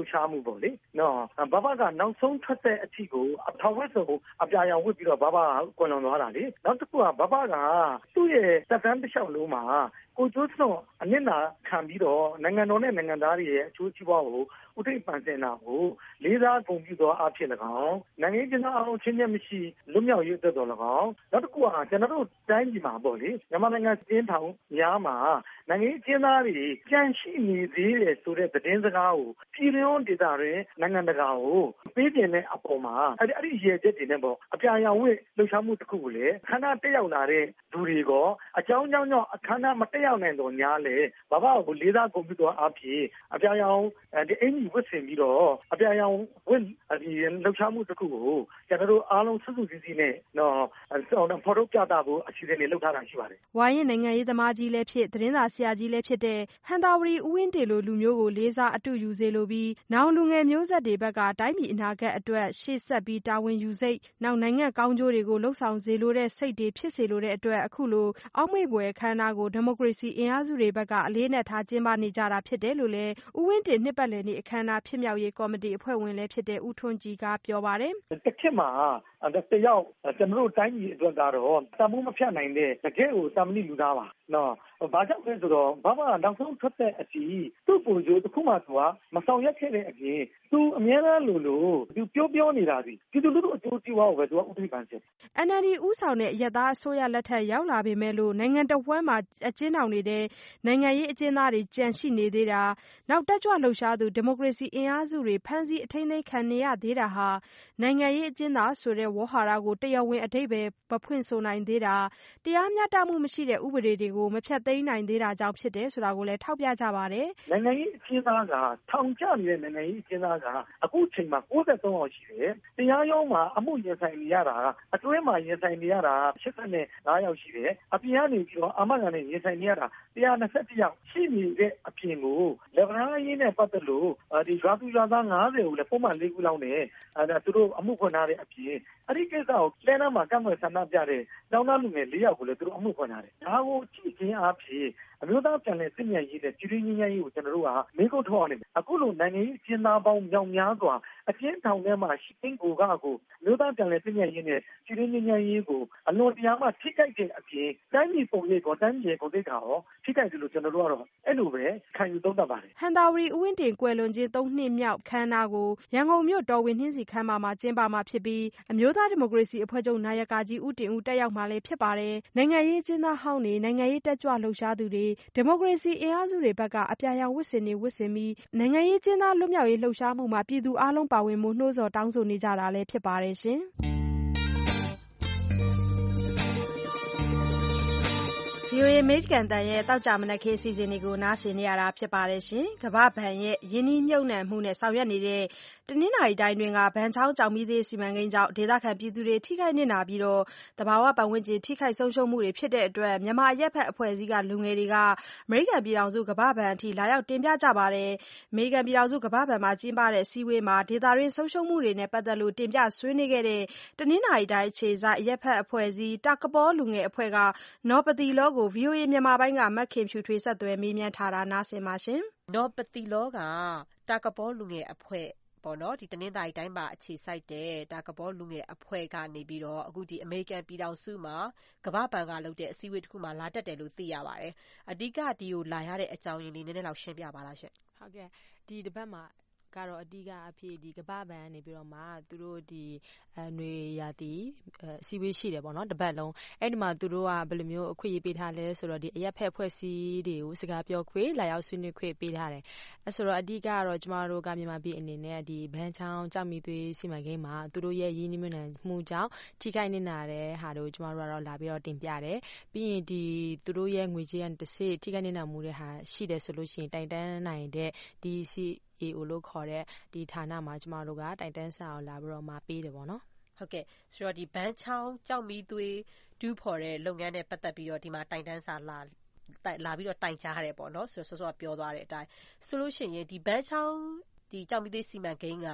S7: ရှားမှုပေါ့လေနော်ဘဘကနောက်ဆုံးထွက်တဲ့အထိကိုအထောက်ဝက်စုံအပြာရောင်ဝစ်ပြီးတော့ဘဘကကွန်လွန်သွားတာလေနောက်တစ်ခုကဘဘကသူ့ရဲ့သက်တမ်းတစ်လျှောက်လုံးမှာကိုကျိုးစွန်အနစ်နာခံပြီးတော့နိုင်ငံတော်နဲ့နိုင်ငံသားတွေရဲ့အကျိုးစီးပွားကိုဥထိပ်ပန်ဆင်တာကိုလေးစားဂုဏ်ပြုသောအဖြစ်၎င်းနိုင်ငံရေးကျင်းသားအောင်ချင်းချင်းမရှိလွတ်မြောက်ရေးအတွက်တော်၎င်းနောက်တစ်ခုကကျွန်တော်တို့တိုင်းပြည်မှာပေါ့လေမြန်မာနိုင်ငံစင်းထောင်များမှာနိုင်ငံရေးကျင်းသားတွေကြန့်ရှိနေသေးတယ်ဆိုတဲ့သတင်းစကားကိုပြည်တွင်းဒေသတွေနိုင်ငံတကာကိုပေးတင်တဲ့အပေါ်မှာအဲ့ဒီအဲ့ဒီရည်ချက်တွေနဲ့ပေါ့အပြာရောင်ဝစ်လှုပ်ရှားမှုတစ်ခုကိုလေခန္ဓာတက်ရောက်လာတဲ့လူတွေကအကြောင်းကြောင့်ကြောင့်အခမ်းအနားမတက်ရောက်နိုင်တော့ညာလေဘာဘာကိုလေးစားဂုဏ်ပြုသောအဖြစ်အပြာရောင်ဒီအင်ကြီးဝစ်ဆင်ပြီးတော့အပြာရောင်ဝစ်ဒီလှုပ်ရှားမှုတစ်ခုကိုကျွန်တော်တို့အားလုံးစုစုစည်းစည်းနဲ့နော်ဖော်ထုတ်ပြသဖို့အစီအစဉ်တွေလုပ်ထားတာရှိပါတယ်
S2: ဝါရင်နိုင်ငံရေးသမားကြီးလည်းဖြစ်သတင်းစာဆရာကြီးလည်းဖြစ်တဲ့ဟန်တာဝရီဦးဝင်းတေလိုလူမျိုးကိုလေးစားအတူယူစေလိုပြီးနောင်လူငယ်မျိုးဆက်တွေဘက်ကတိုင်းပြည်အနာဂတ်အတွက်ရှေ့ဆက်ပြီးတာဝန်ယူစိတ်နောက်နိုင်ငံကောင်းကျိုးတွေကိုလှုပ်ဆောင်စေလိုတဲ့စိတ်တွေဖြစ်စေလိုတဲ့အတွက်အခုလိုအောက်မေ့ဖွယ်ခမ်းနားကိုဒီမိုကရေစီအင်အားစုတွေဘက်ကအလေးနဲ့ထားကျင်းပနေကြတာဖြစ်တယ်လို့လည်းဦးဝင်းတေနှစ်ပတ်လည်နေ့အခမ်းအနားဖြစ်မြောက်ရေးကော်မတီအဖွဲ့ဝင်လည်းဖြစ်တဲ့ဦးထွန်းကြည်ကပြောပါတယ်
S7: တစ်ခေတ်မှာတယောက်ကျွန်တော်တို့တိုင်းပြည်အတွက်ကတော့တမှုမဖြတ်နိုင်တဲ့တကယ်ကိုတာမဏိလူသားပါနော်ဘာကြောင့်လဲဆိုတော့ဘာမှနောက်ဆုံးထွက်တဲ့အစီသူ့ပုံစံတစ်ခုမှသူကမဆောင်ရွက်ခဲ့တဲ့အပြင်သူအများအားလို့လို့သူပြောပြောနေတာစီဒီလိုလိုအကျိုးစီးပွားကိုပဲသူကဥပဒေပန်ချက်
S2: အန် အယ်လ် ဒီ ဦးဆောင်တဲ့အရပ်သားအစိုးရလက်ထက်ရောက်လာပေမဲ့လို့နိုင်ငံတော်ဝှမ်းမှာအကျဉ်းထောင်နေတဲ့နိုင်ငံရေးအကျဉ်းသားတွေကြန့်ရှိနေသေးတာနောက်တက်ကြွလှုပ်ရှားသူဒီမိုကရေစီအင်အားစုတွေဖမ်းဆီးအထိန်းသိမ်းခံနေရသေးတာဟာနိုင်ငံရေးအကျဉ်းသားဆိုတဲ့ဝေါဟာရကိုတရားဝင်အဓိပ္ပာယ်မဖွင့်ဆိုနိုင်သေးတာတရားမျှတမှုမရှိတဲ့ဥပဒေတွေကိုမဖျက်သိမ်းနိုင်သေးတာကြောင့်ဖြစ်တယ်ဆိုတာကိုလည်းထောက်ပြကြပါတယ်
S7: နိုင်ငံရေးအကျဉ်းသားကထောင်ကျနေတဲ့နိုင်ငံရေးအကျဉ်းသားကအခုချိန်မှာ၉၃ယောက်ရှိတယ်တရားရုံးမှာအမှုရင်ဆိုင်နေရတာအတွင်းမှာရင်ဆိုင်နေရတာ၈၅ယောက်ရှိတယ်အပြင်ကနေပြီးတော့အာမခံနဲ့ရင်ဆိုင်နေရတာ၁၂၁ယောက်ရှိနေတဲ့အပြင်ကိုလက်ဗလာရေးနဲ့ပတ်သက်လို့ဒီရွာသူရွာသား၅၀ကိုလည်းပုံမှန်၄ခုလောက်နဲ့အဲသူတို့အမှုခွင့်ထားတဲ့အပြင်အဲ့ဒီကိစ္စကိုလဲနှမ်းမှာကန့်ကွက်ဆန္ဒပြတဲ့တောင်းတလူငယ်၄ယောက်ကိုလည်းသူတို့အမှုခွင့်ထားတယ်ဒါကိုကြည့်ခြင်းအပြင်အမျိုးသားပြန်လည်စစ်မြတ်ရေးနဲ့ပြည်တွင်းငြိမ်းချမ်းရေးကိုကျွန်တော်တို့ကမေးခွန်းထုတ်အောင်နေတယ်အခုလိုနိုင်ငံရေးကျင်းသားပေါင်းမြောက်များစွာအကျဉ်းထောင်ထဲမှာရှိတဲ့ကိုကကိုမျိုးသားပြန်လည်စစ်မြတ်ရေးနဲ့ပြည်တွင်းငြိမ်းချမ်းရေးကိုအလွန်တရာမှထိခိုက်တဲ့အပြင်တိုင်းပြည်ပုံရိပ်ကိုတိုင်းပြည်ကိုသိက္ခာရောထိခိုက်တယ်လို့ကျွန်တော်တို့ကတော့အဲ့လိုပဲခံယူသုံးသပ်ပါတယ်
S2: ဟန်တာဝရီဦးဝင်းတင်ကွယ်လွန်ခြင်း၃နှစ်မြောက်ခမ်းနားကိုရန်ကုန်မြို့တော်ဝင်နှင်းစီခမ်းမမှာကျင်းပမှာဖြစ်ပြီးအမျိုးသားဒီမိုကရေစီအဖွဲ့ချုပ်နာယကကြီးဦးတင်ဦးတက်ရောက်မှာလည်းဖြစ်ပါတယ်နိုင်ငံရေးကျင်းသားဟောင်းတွေနိုင်ငံရေးတက်ကြွလှုပ်ရှားသူတွေဒီမိုကရေစီအင်အားစုတွေဘက်ကအပြာရောင်ဝတ်ဆင်တွေဝတ်ဆင်ပြီးနိုင်ငံရေးကျင်းသားလွတ်မြောက်ရေးလှုပ်ရှားမှုမှာပြည်သူအလုံးပါဝင်မှုနှိုးဆော်တောင်းဆိုနေကြတာလည်းဖြစ်ပါတယ်ရှင်ဗီအိုအေ အမေရိကန်အသံရဲ့သောကြာမနက်ခင်းအစီအစဉ်တွေကိုနားဆင်နေရတာဖြစ်ပါတယ်ရှင်။ကမ္ဘာ့ဘဏ်ရဲ့ယင်းနှိမ့်မြုပ်နှံမှုနဲ့ဆောင်ရွက်နေတဲ့တနင်္သာရီတိုင်းတွင်ကဘဏ်ချောင်းကြောင်မီးသေးစီမံကိန်းကြောင့်ဒေသခံပြည်သူတွေထိခိုက်နစ်နာပြီးတော့သဘာဝပတ်ဝန်းကျင်ထိခိုက်ဆုံးရှုံးမှုတွေဖြစ်တဲ့အတွက်မြန်မာအရက်ဖက်အဖွဲ့အစည်းကလူငယ်တွေကအမေရိကန်ပြည်ထောင်စုကမ္ဘာ့ဘဏ်အထိလာရောက်တင်ပြကြပါတယ်။အမေရိကန်ပြည်ထောင်စုကမ္ဘာ့ဘဏ်မှာကျင်းပတဲ့အစည်းအဝေးမှာဒေသတွင်းဆုံးရှုံးမှုတွေနဲ့ပတ်သက်လို့တင်ပြဆွေးနွေးခဲ့တဲ့တနင်္သာရီတိုင်းအခြေစိုက်အရက်ဖက်အဖွဲ့အစည်းတာကပေါလူငယ်အဖွဲ့ကနော်ပတိလောကို ဗီအိုအေ မြန်မာပိုင်းကမခင်ဖြူထွေးဆက်သွယ်မေးမြန်းထားတာနားဆင်ပါရှင်
S8: ။နော်ပတိလောကတာကပေါလူငယ်အဖွဲ့ပေါ့နော်ဒီတနင်္သာရီတိုင်းမှာအခြေစိုက်တဲ့တာကပေါလူငယ်အဖွဲ့ကနေပြီးတော့အခုဒီအမေရိကန်ပြည်ထောင်စုမှာကမ္ဘာ့ဘဏ်ကလုပ်တဲ့အစည်းအဝေးတစ်ခုမှာလာတက်တယ်လို့သိရပါတယ်။အဓိကဒီကိုလာရတဲ့အကြောင်းရင်းလေးနည်းနည်းလောက်ရှင်းပြပါလားရှင်
S9: ။ဟုတ်ကဲ့ဒီတစ်ပတ်မှာကတော့အဓိကအဖြစ်ဒီကမ္ဘာ့ဘဏ်နေပြီးတော့မှသူတို့ဒီအຫນွေရာသီအစည်းအဝေးရှိတယ်ပေါ့နော်တစ်ပတ်လုံးအဲ့ဒီမှာသူတို့ကဘယ်လိုမျိုးအခွင့်အရေးပေးထားလဲဆိုတော့ဒီအရက်ဖက်ဖွဲ့စည်းတွေကိုစကားပြောခွင့်လာရောက်ဆွေးနွေးခွင့်ပေးထားတယ်အဲ့ဆိုတော့အဓိကကတော့ကျမတို့ကမြန်မာပြည်အနေနဲ့ဒီဘန်းချောင်းကြောက်မီသွေးစီမံကိန်းမှာသူတို့ရဲ့ရင်းနှီးမြှုပ်နှံမှုကြောင့်ထိခိုက်နေနာတဲ့ဟာတို့ကျမတို့ကတော့လာပြီးတော့တင်ပြတယ်ပြီးရင်ဒီသူတို့ရဲ့ငွေကြေးကတစ်စစ်ထိခိုက်နေနာမှုတဲ့ဟာရှိတယ်ဆိုလို့ရှိရင်တိုင်တန်းနိုင်တဲ့ဒီစီအေအိုလို့ခေါ်တဲ့ဒီဌာနမှာကျမတို့ကတိုင်တန်းစာကိုလာပြီးတော့မှပေးတယ်ပေါ့နော်
S8: ဟုတ်ကဲ့ဆိုတော့ဒီဘန်းချောင်းကြောက်မီသွေးဒူးဖော်တဲ့လုပ်ငန်းနဲ့ပတ်သက်ပြီးတော့ဒီမှာတိုင်တန်းစာလာလာပြီးတော့တိုင်ကြားရတယ်ပေါ့နော်ဆိုတော့စောစောပြောသွားတဲ့အတိုင်းဆိုလို့ရှိရင်ဒီဘန်းချောင်းဒီကြောက်မီသွေးစီမံကိန်းက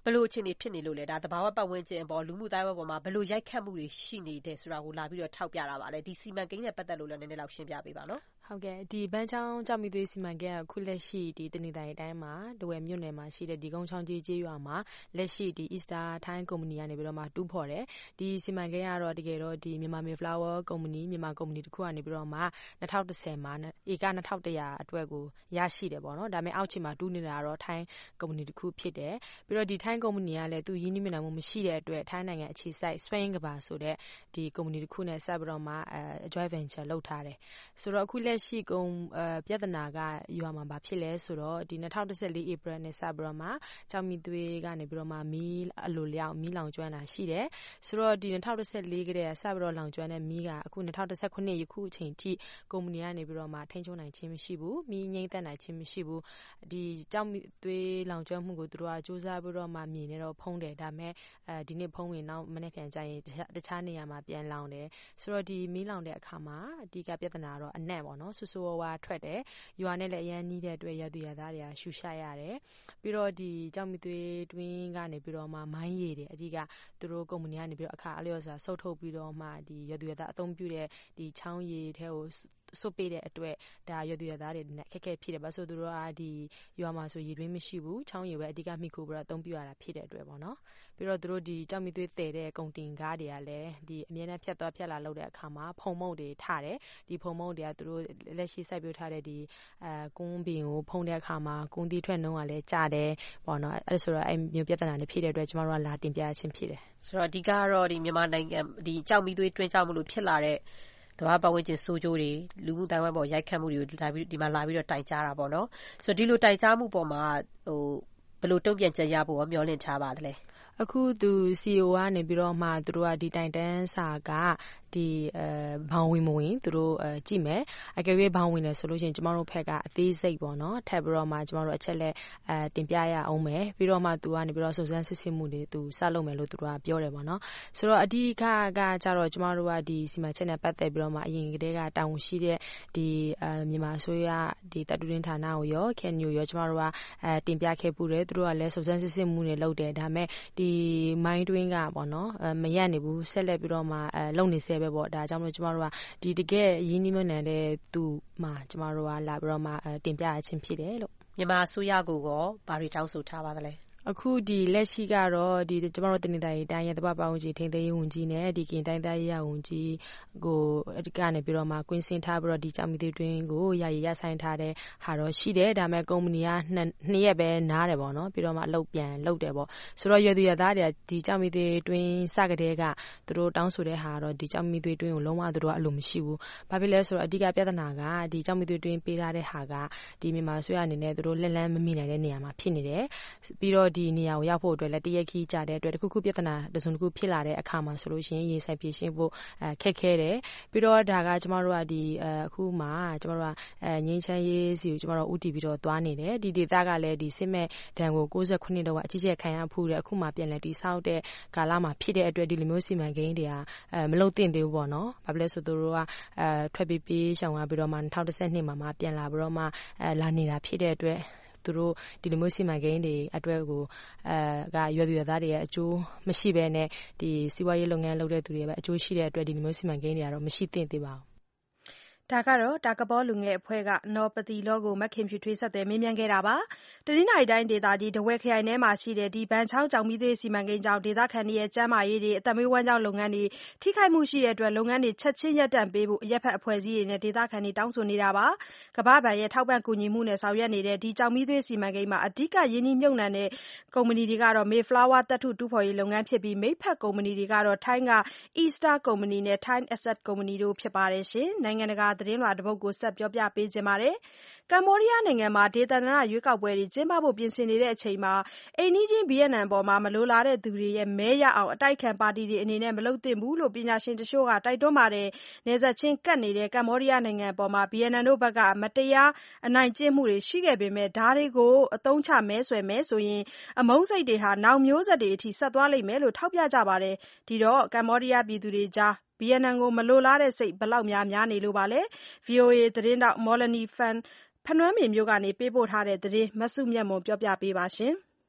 S8: ဘယ်လိုအခြေအနေဖြစ်နေလို့လဲဒါသဘာဝပတ်ဝန်းကျင်ပေါ်လူမှုသားဝဲပေါ်မှာဘယ်လိုရိုက်ခတ်မှုတွေရှိနေတယ်ဆိုတာကိုလာပြီးတော့ထောက်ပြတာပါလေဒီစီမံကိန်းနဲ့ပတ်သက်လို့လည်းနည်းနည်းလောက်ရှင်းပြပေးပါနော်
S9: ဟုတ်ကဲ့ဒီဘန်းချောင်းကြောက်မီသွေးစီမံကိန်းကခုလက်ရှိဒီတနေတိုင်းတိုင်းမှာတဝယ်မြို့နယ်မှာရှိတဲ့ဒီကုန်းချောင်းကြီးကျေးရွာမှာလက်ရှိဒီ Easter Time Company ကနေပြီးတော့မှတူးဖော်တယ်ဒီစီမံကိန်းကတော့တကယ်တော့ဒီမြန်မာမြေ Flower Company မြန်မာကုမ္ပဏီတစ်ခုကနေပြီးတော့မှ၂၀၁၀မှာဧက၂၁၀၀အတွက်ကိုရရှိတယ်ပေါ့နော်ဒါပေမဲ့အောက်ခြေမှာတူးနေတာတော့ Time Company တစ်ခုဖြစ်တယ်ပြီးတော့ဒီ Time Company ကလည်းသူရင်းနှီးမြှုပ်နှံမှုမရှိတဲ့အတွက်ထိုင်းနိုင်ငံအခြေစိုက် Swain ကဘာဆိုတဲ့ဒီကုမ္ပဏီတစ်ခုနဲ့ဆက်ပြီးတော့မှအဲ joint venture လုပ်ထားတယ်ဆိုတော့အခုလက်ရှိကုံပြဿနာကရွာမှာဘာဖြစ်လဲဆိုတော့ဒီ၂၀၁၄ April နဲ့စပြီးတော့မှကြောင်မီသွေးကနေပြီးတော့မှမီးအလိုလျောက်မီးလောင်ကျွမ်းတာရှိတယ်ဆိုတော့ဒီ၂၀၁၄ကတည်းကစပြီးတော့လောင်ကျွမ်းတဲ့မီးကအခု၂၀၁၉ယခုအချိန်ထိကုမ္ပဏီကနေပြီးတော့မှထိန်းချုပ်နိုင်ခြင်းမရှိဘူးမီးငြိမ်းသက်နိုင်ခြင်းမရှိဘူးဒီကြောင်မီသွေးလောင်ကျွမ်းမှုကိုသူတို့ကစူးစမ်းပြီးတော့မှမြင်နေတော့ဖုံးတယ်ဒါပေမဲ့အဲဒီနေ့ဖုံးရင်နောက်မနေ့ပြန်ကြရင်တခြားနေရာမှာပြန်လောင်တယ်ဆိုတော့ဒီမီးလောင်တဲ့အခါမှာအဓိကပြဿနာတော့အနံ့ပေါ့နော်ဆူဆူဝါးဝါထွက်တယ်ရွာနဲ့လည်းအရန်နီးတဲ့အတွက်ရသူရသားတွေကရှူရှာရတယ်ပြီးတော့ဒီကြောင်မီသွေးတွင်းကနေပြီးတော့မှမိုင်းရည်တယ်အဓိကသူတို့ကုမ္ပဏီကနေပြီးတော့အခါအလျော်စာဆုတ်ထုတ်ပြီးတော့မှဒီရသူရသားအသုံးပြုတဲ့ဒီချောင်းရည်ထဲကိုစွပ်ပေးတဲ့အတွက်ဒါရသူရသားတွေနဲ့ခက်ခဲဖြစ်တယ်ဘာလို့ဆိုသူတို့ကဒီရွာမှာဆိုရည်တွင်းမရှိဘူးချောင်းရည်ပဲအဓိကမိခိုးပြီးတော့အသုံးပြုရတာဖြစ်တဲ့အတွက်ပေါ့နော်ပြီးတော့သူတို့ဒီကြောင်မီသွေးတည်တဲ့ကုန်တင်ကားတွေကလည်းဒီအမြဲတမ်းဖြတ်သွားဖြတ်လာလုပ်တဲ့အခါမှာဖုံမုတ်တွေထားတယ်ဒီဖုံမုတ်တွေကသူတို့လက်ရှိစိုက်ပျိုးထားတဲ့ဒီအဲကွန်းပင်ကိုဖုံတဲ့အခါမှာကွန်းသီးထွက်နှုံးကလည်းကျတယ်ပေါ့နော်အဲဆိုတော့အဲမျိုးပြဿနာတွေဖြစ်တဲ့အတွက်ကျမတို့ကလာတင်ပြခြင်းဖြစ်တယ်
S8: ဆိုတော့အဓိကတော့ဒီမြန်မာနိုင်ငံဒီကြောင်မီသွေးတွင်းကြောင့်မလို့ဖြစ်လာတဲ့သဘာဝပတ်ဝန်းကျင်ဆိုးကျိုးတွေလူမှုတိုင်းဝိုင်းပေါ်ရိုက်ခတ်မှုတွေကိုလာပြီးဒီမှာလာပြီးတော့တိုင်ကြားတာပေါ့နော်ဆိုတော့ဒီလိုတိုင်ကြားမှုပေါ်မှာဟိုဘယ်လိုတုံ့ပြန်ချက်ရဖို့မျှော်လင့်ထားပါသလဲ
S9: အခုသူ စီ အို ကနေပြီးတော့မှသူတို့ကဒီတိုင်တန်းစာကဒီအဲဘောင်ဝင်မဝင်သူတို့အဲကြည့်မယ်အကယ်၍ဘောင်ဝင်လဲဆိုလို့ရှိရင်ကျမတို့ဖက်ကအသေးစိတ်ပေါ့နော်ထပ်ပြီးတော့မှကျမတို့အချက်လက်အဲတင်ပြရအောင်မယ်ပြီးတော့မှသူကနေပြီးတော့စုံစမ်းစစ်ဆေးမှုတွေသူစလုပ်မယ်လို့သူတို့ကပြောတယ်ပေါ့နော်ဆိုတော့အဓိကကကြတော့ကျမတို့ကဒီစီမံချက်နဲ့ပတ်သက်ပြီးတော့မှအရင်ကတည်းကတာဝန်ရှိတဲ့ဒီအဲမြန်မာအစိုးရဒီတပ်တူရင်းဌာနကိုရောခင်ညိုရောကျမတို့ကအဲတင်ပြခဲ့ပူတယ်သူတို့ကလည်းစုံစမ်းစစ်ဆေးမှုတွေလုပ်တယ်ဒါပေမဲ့ဒီမိုင်းတွင်းကပေါ့နော်မရက်နေဘူးဆက်လက်ပြီးတော့မှအဲလုံနေဆဲပဲပေါ့ဒါကြောင့်မလို့ကျမတို့ကဒီတကယ်ရင်းနှီးမြှုပ်နှံတဲ့သူမှာကျမတို့ကလာပြီးတော့မှတင်ပြရခြင်းဖြစ်တယ်လို့
S8: မြန်မာအစိုးရကိုရောဘာတွေတောင်းဆိုထားပါသလဲ
S9: အခုဒီလက်ရှိကတော့ဒီကျမတို့တနင်္သာရီတိုင်းရဲ့တပတ်ပဝန်ကြီးထိန်းသိမ်းရေးဝန်ကြီးနဲ့ဒီကင်တိုင်းသားရေးဝန်ကြီးကိုအဓိကနေပြီးတော့မှကွင်းစင်ထားပြီးတော့ဒီကြောင်မီသွေးတွင်းကိုယာယီရပ်ဆိုင်ထားတဲ့ဟာတော့ရှိတယ်ဒါပေမဲ့ကုမ္ပဏီကနှစ်ရက်ပဲနားတယ်ပေါ့နော်ပြီးတော့မှအလုပ်ပြန်လုပ်တယ်ပေါ့ဆိုတော့ရွယ်သူရွယ်သားတွေကဒီကြောင်မီသွေးတွင်းစကတဲ့ကသူတို့တောင်းဆိုတဲ့ဟာတော့ဒီကြောင်မီသွေးတွင်းကိုလုံးဝသူတို့ကအလိုမရှိဘူးဘာဖြစ်လဲဆိုတော့အဓိကပြဿနာကဒီကြောင်မီသွေးတွင်းပေးထားတဲ့ဟာကဒီမြန်မာဆွေးရအနေနဲ့သူတို့လက်လန်းမမိနိုင်တဲ့နေရာမှာဖြစ်နေတယ်ပြီးတော့ဒီနေရာကိုရောက်ဖို့အတွက်လည်းတရက်ခီးကြတဲ့အတွက်တခုခုပြဿနာတစုံတစ်ခုဖြစ်လာတဲ့အခါမှာဆိုလို့ရှိရင်ရေးဆိုင်ဖြေရှင်းဖို့အဲခက်ခဲတယ်ပြီးတော့ဒါကကျမတို့ကဒီအခုမှကျမတို့ကအဲငင်းချမ်းရေးစီကိုကျမတို့ဥတီပြီးတော့သွားနေတယ်ဒီဒေသကလည်းဒီစစ်မဲ့ဒဏ်ကို၉ခုနှစ်တော့အကြီးကျယ်ခံရဖူးတယ်အခုမှပြန်လည်တိဆောက်တဲ့ကာလမှာဖြစ်တဲ့အတွက်ဒီလိုမျိုးစီမံကိန်းတွေကအဲမလုပ်သင့်သေးဘူးပေါ့နော်ဘာဖြစ်လဲဆိုသူတို့ကအဲထွက်ပြီးပြေးရှောင်ရပြီးတော့မှ၂၀၁၂မှာမှပြန်လာပြီးတော့မှအဲလာနေတာဖြစ်တဲ့အတွက်သူတို့ဒီလိုမျိုးစီမံကိန်းတွေအတွက်ကိုအဲကရွယ်သူရွယ်သားတွေရဲ့အကျိုးမရှိဘဲနဲ့ဒီစီးပွားရေးလုပ်ငန်းလုပ်တဲ့သူတွေပဲအကျိုးရှိတဲ့အတွက်ဒီလိုမျိုးစီမံကိန်းတွေကတော့မရှိသင့်သေးပါဘူး
S2: ဒါကတော့တာကပေါလူငယ်အဖွဲ့ကနော်ပတိလောကိုမခင်ဖြူထွေးဆက်သွယ်မေးမြန်းခဲ့တာပါတနင်္သာရီတိုင်းဒေသကြီးတဝက်ခရိုင်ထဲမှာရှိတဲ့ဒီဘန်ချောင်းကြောင်မီသွေးစီမံကိန်းကြောင့်ဒေသခံတွေရဲ့ကျန်းမာရေးတွေအသက်မွေးဝမ်းကြောင်းလုပ်ငန်းတွေထိခိုက်မှုရှိတဲ့အတွက်လုပ်ငန်းတွေချက်ချင်းရပ်တန့်ပေးဖို့အရက်ဖက်အဖွဲ့အစည်းတွေနဲ့ဒေသခံတွေတောင်းဆိုနေတာပါကမ္ဘာ့ဘဏ်ရဲ့ထောက်ပံ့ကူညီမှုနဲ့ဆောင်ရွက်နေတဲ့ဒီကြောင်မီသွေးစီမံကိန်းမှာအဓိကရင်းနှီးမြှုပ်နှံတဲ့ကုမ္ပဏီတွေကတော့ Mayflower သတ္တုတူးဖော်ရေးလုပ်ငန်းဖြစ်ပြီးမိတ်ဖက်ကုမ္ပဏီတွေကတော့ထိုင်းက Easter ကုမ္ပဏီနဲ့ Thai Asset ကုမ္ပဏီတို့ဖြစ်ပါတယ်ရှင်နိုင်ငံတကာသတင်းလွှာတစ်ပုဒ်ကိုဆက်ပြောပြပေးခြင်းပါတယ်ကမ္ဘောဒီးယားနိုင်ငံမှာဒေသန္တရရွေးကောက်ပွဲတွေကျင်းပဖို့ပြင်ဆင်နေတဲ့အချိန်မှာအိမ်နီးချင်းဗီယက်နမ်ပေါ်မှာမလိုလားတဲ့သူတွေရဲ့မဲရအောင်အတိုက်ခံပါတီတွေအနေနဲ့မလုပ်သင့်ဘူးလို့ပညာရှင်တချို့ကတိုက်တွန်းပါတယ်နယ်စပ်ချင်းကပ်နေတဲ့ကမ္ဘောဒီးယားနိုင်ငံပေါ်မှာဗီယက်နမ်တို့ဘက်ကမတရားအနိုင်ကျင့်မှုတွေရှိခဲ့ပေမဲ့ဒါတွေကိုအသုံးချမဲဆွယ်မဲဆိုရင်အမုန်းစိတ်တွေဟာနောက်မျိုးဆက်တွေအထိဆက်သွားလိမ့်မယ်လို့ထောက်ပြကြပါတယ်ဒီတော့ကမ္ဘောဒီးယားပြည်သူတွေကြားဗီယက်နမ်ကိုမလိုလားတဲ့စိတ်ဘလောက်များများနေလို့ပါလဲ ဗီအိုအေ သတင်းတောက်မော်လနီဖန်ဖနွမ်းပင်မြို့ကနေပေးပို့ထားတဲ့သတင်းမစုမြတ်မွန်ပြောပြပေးပါရှင်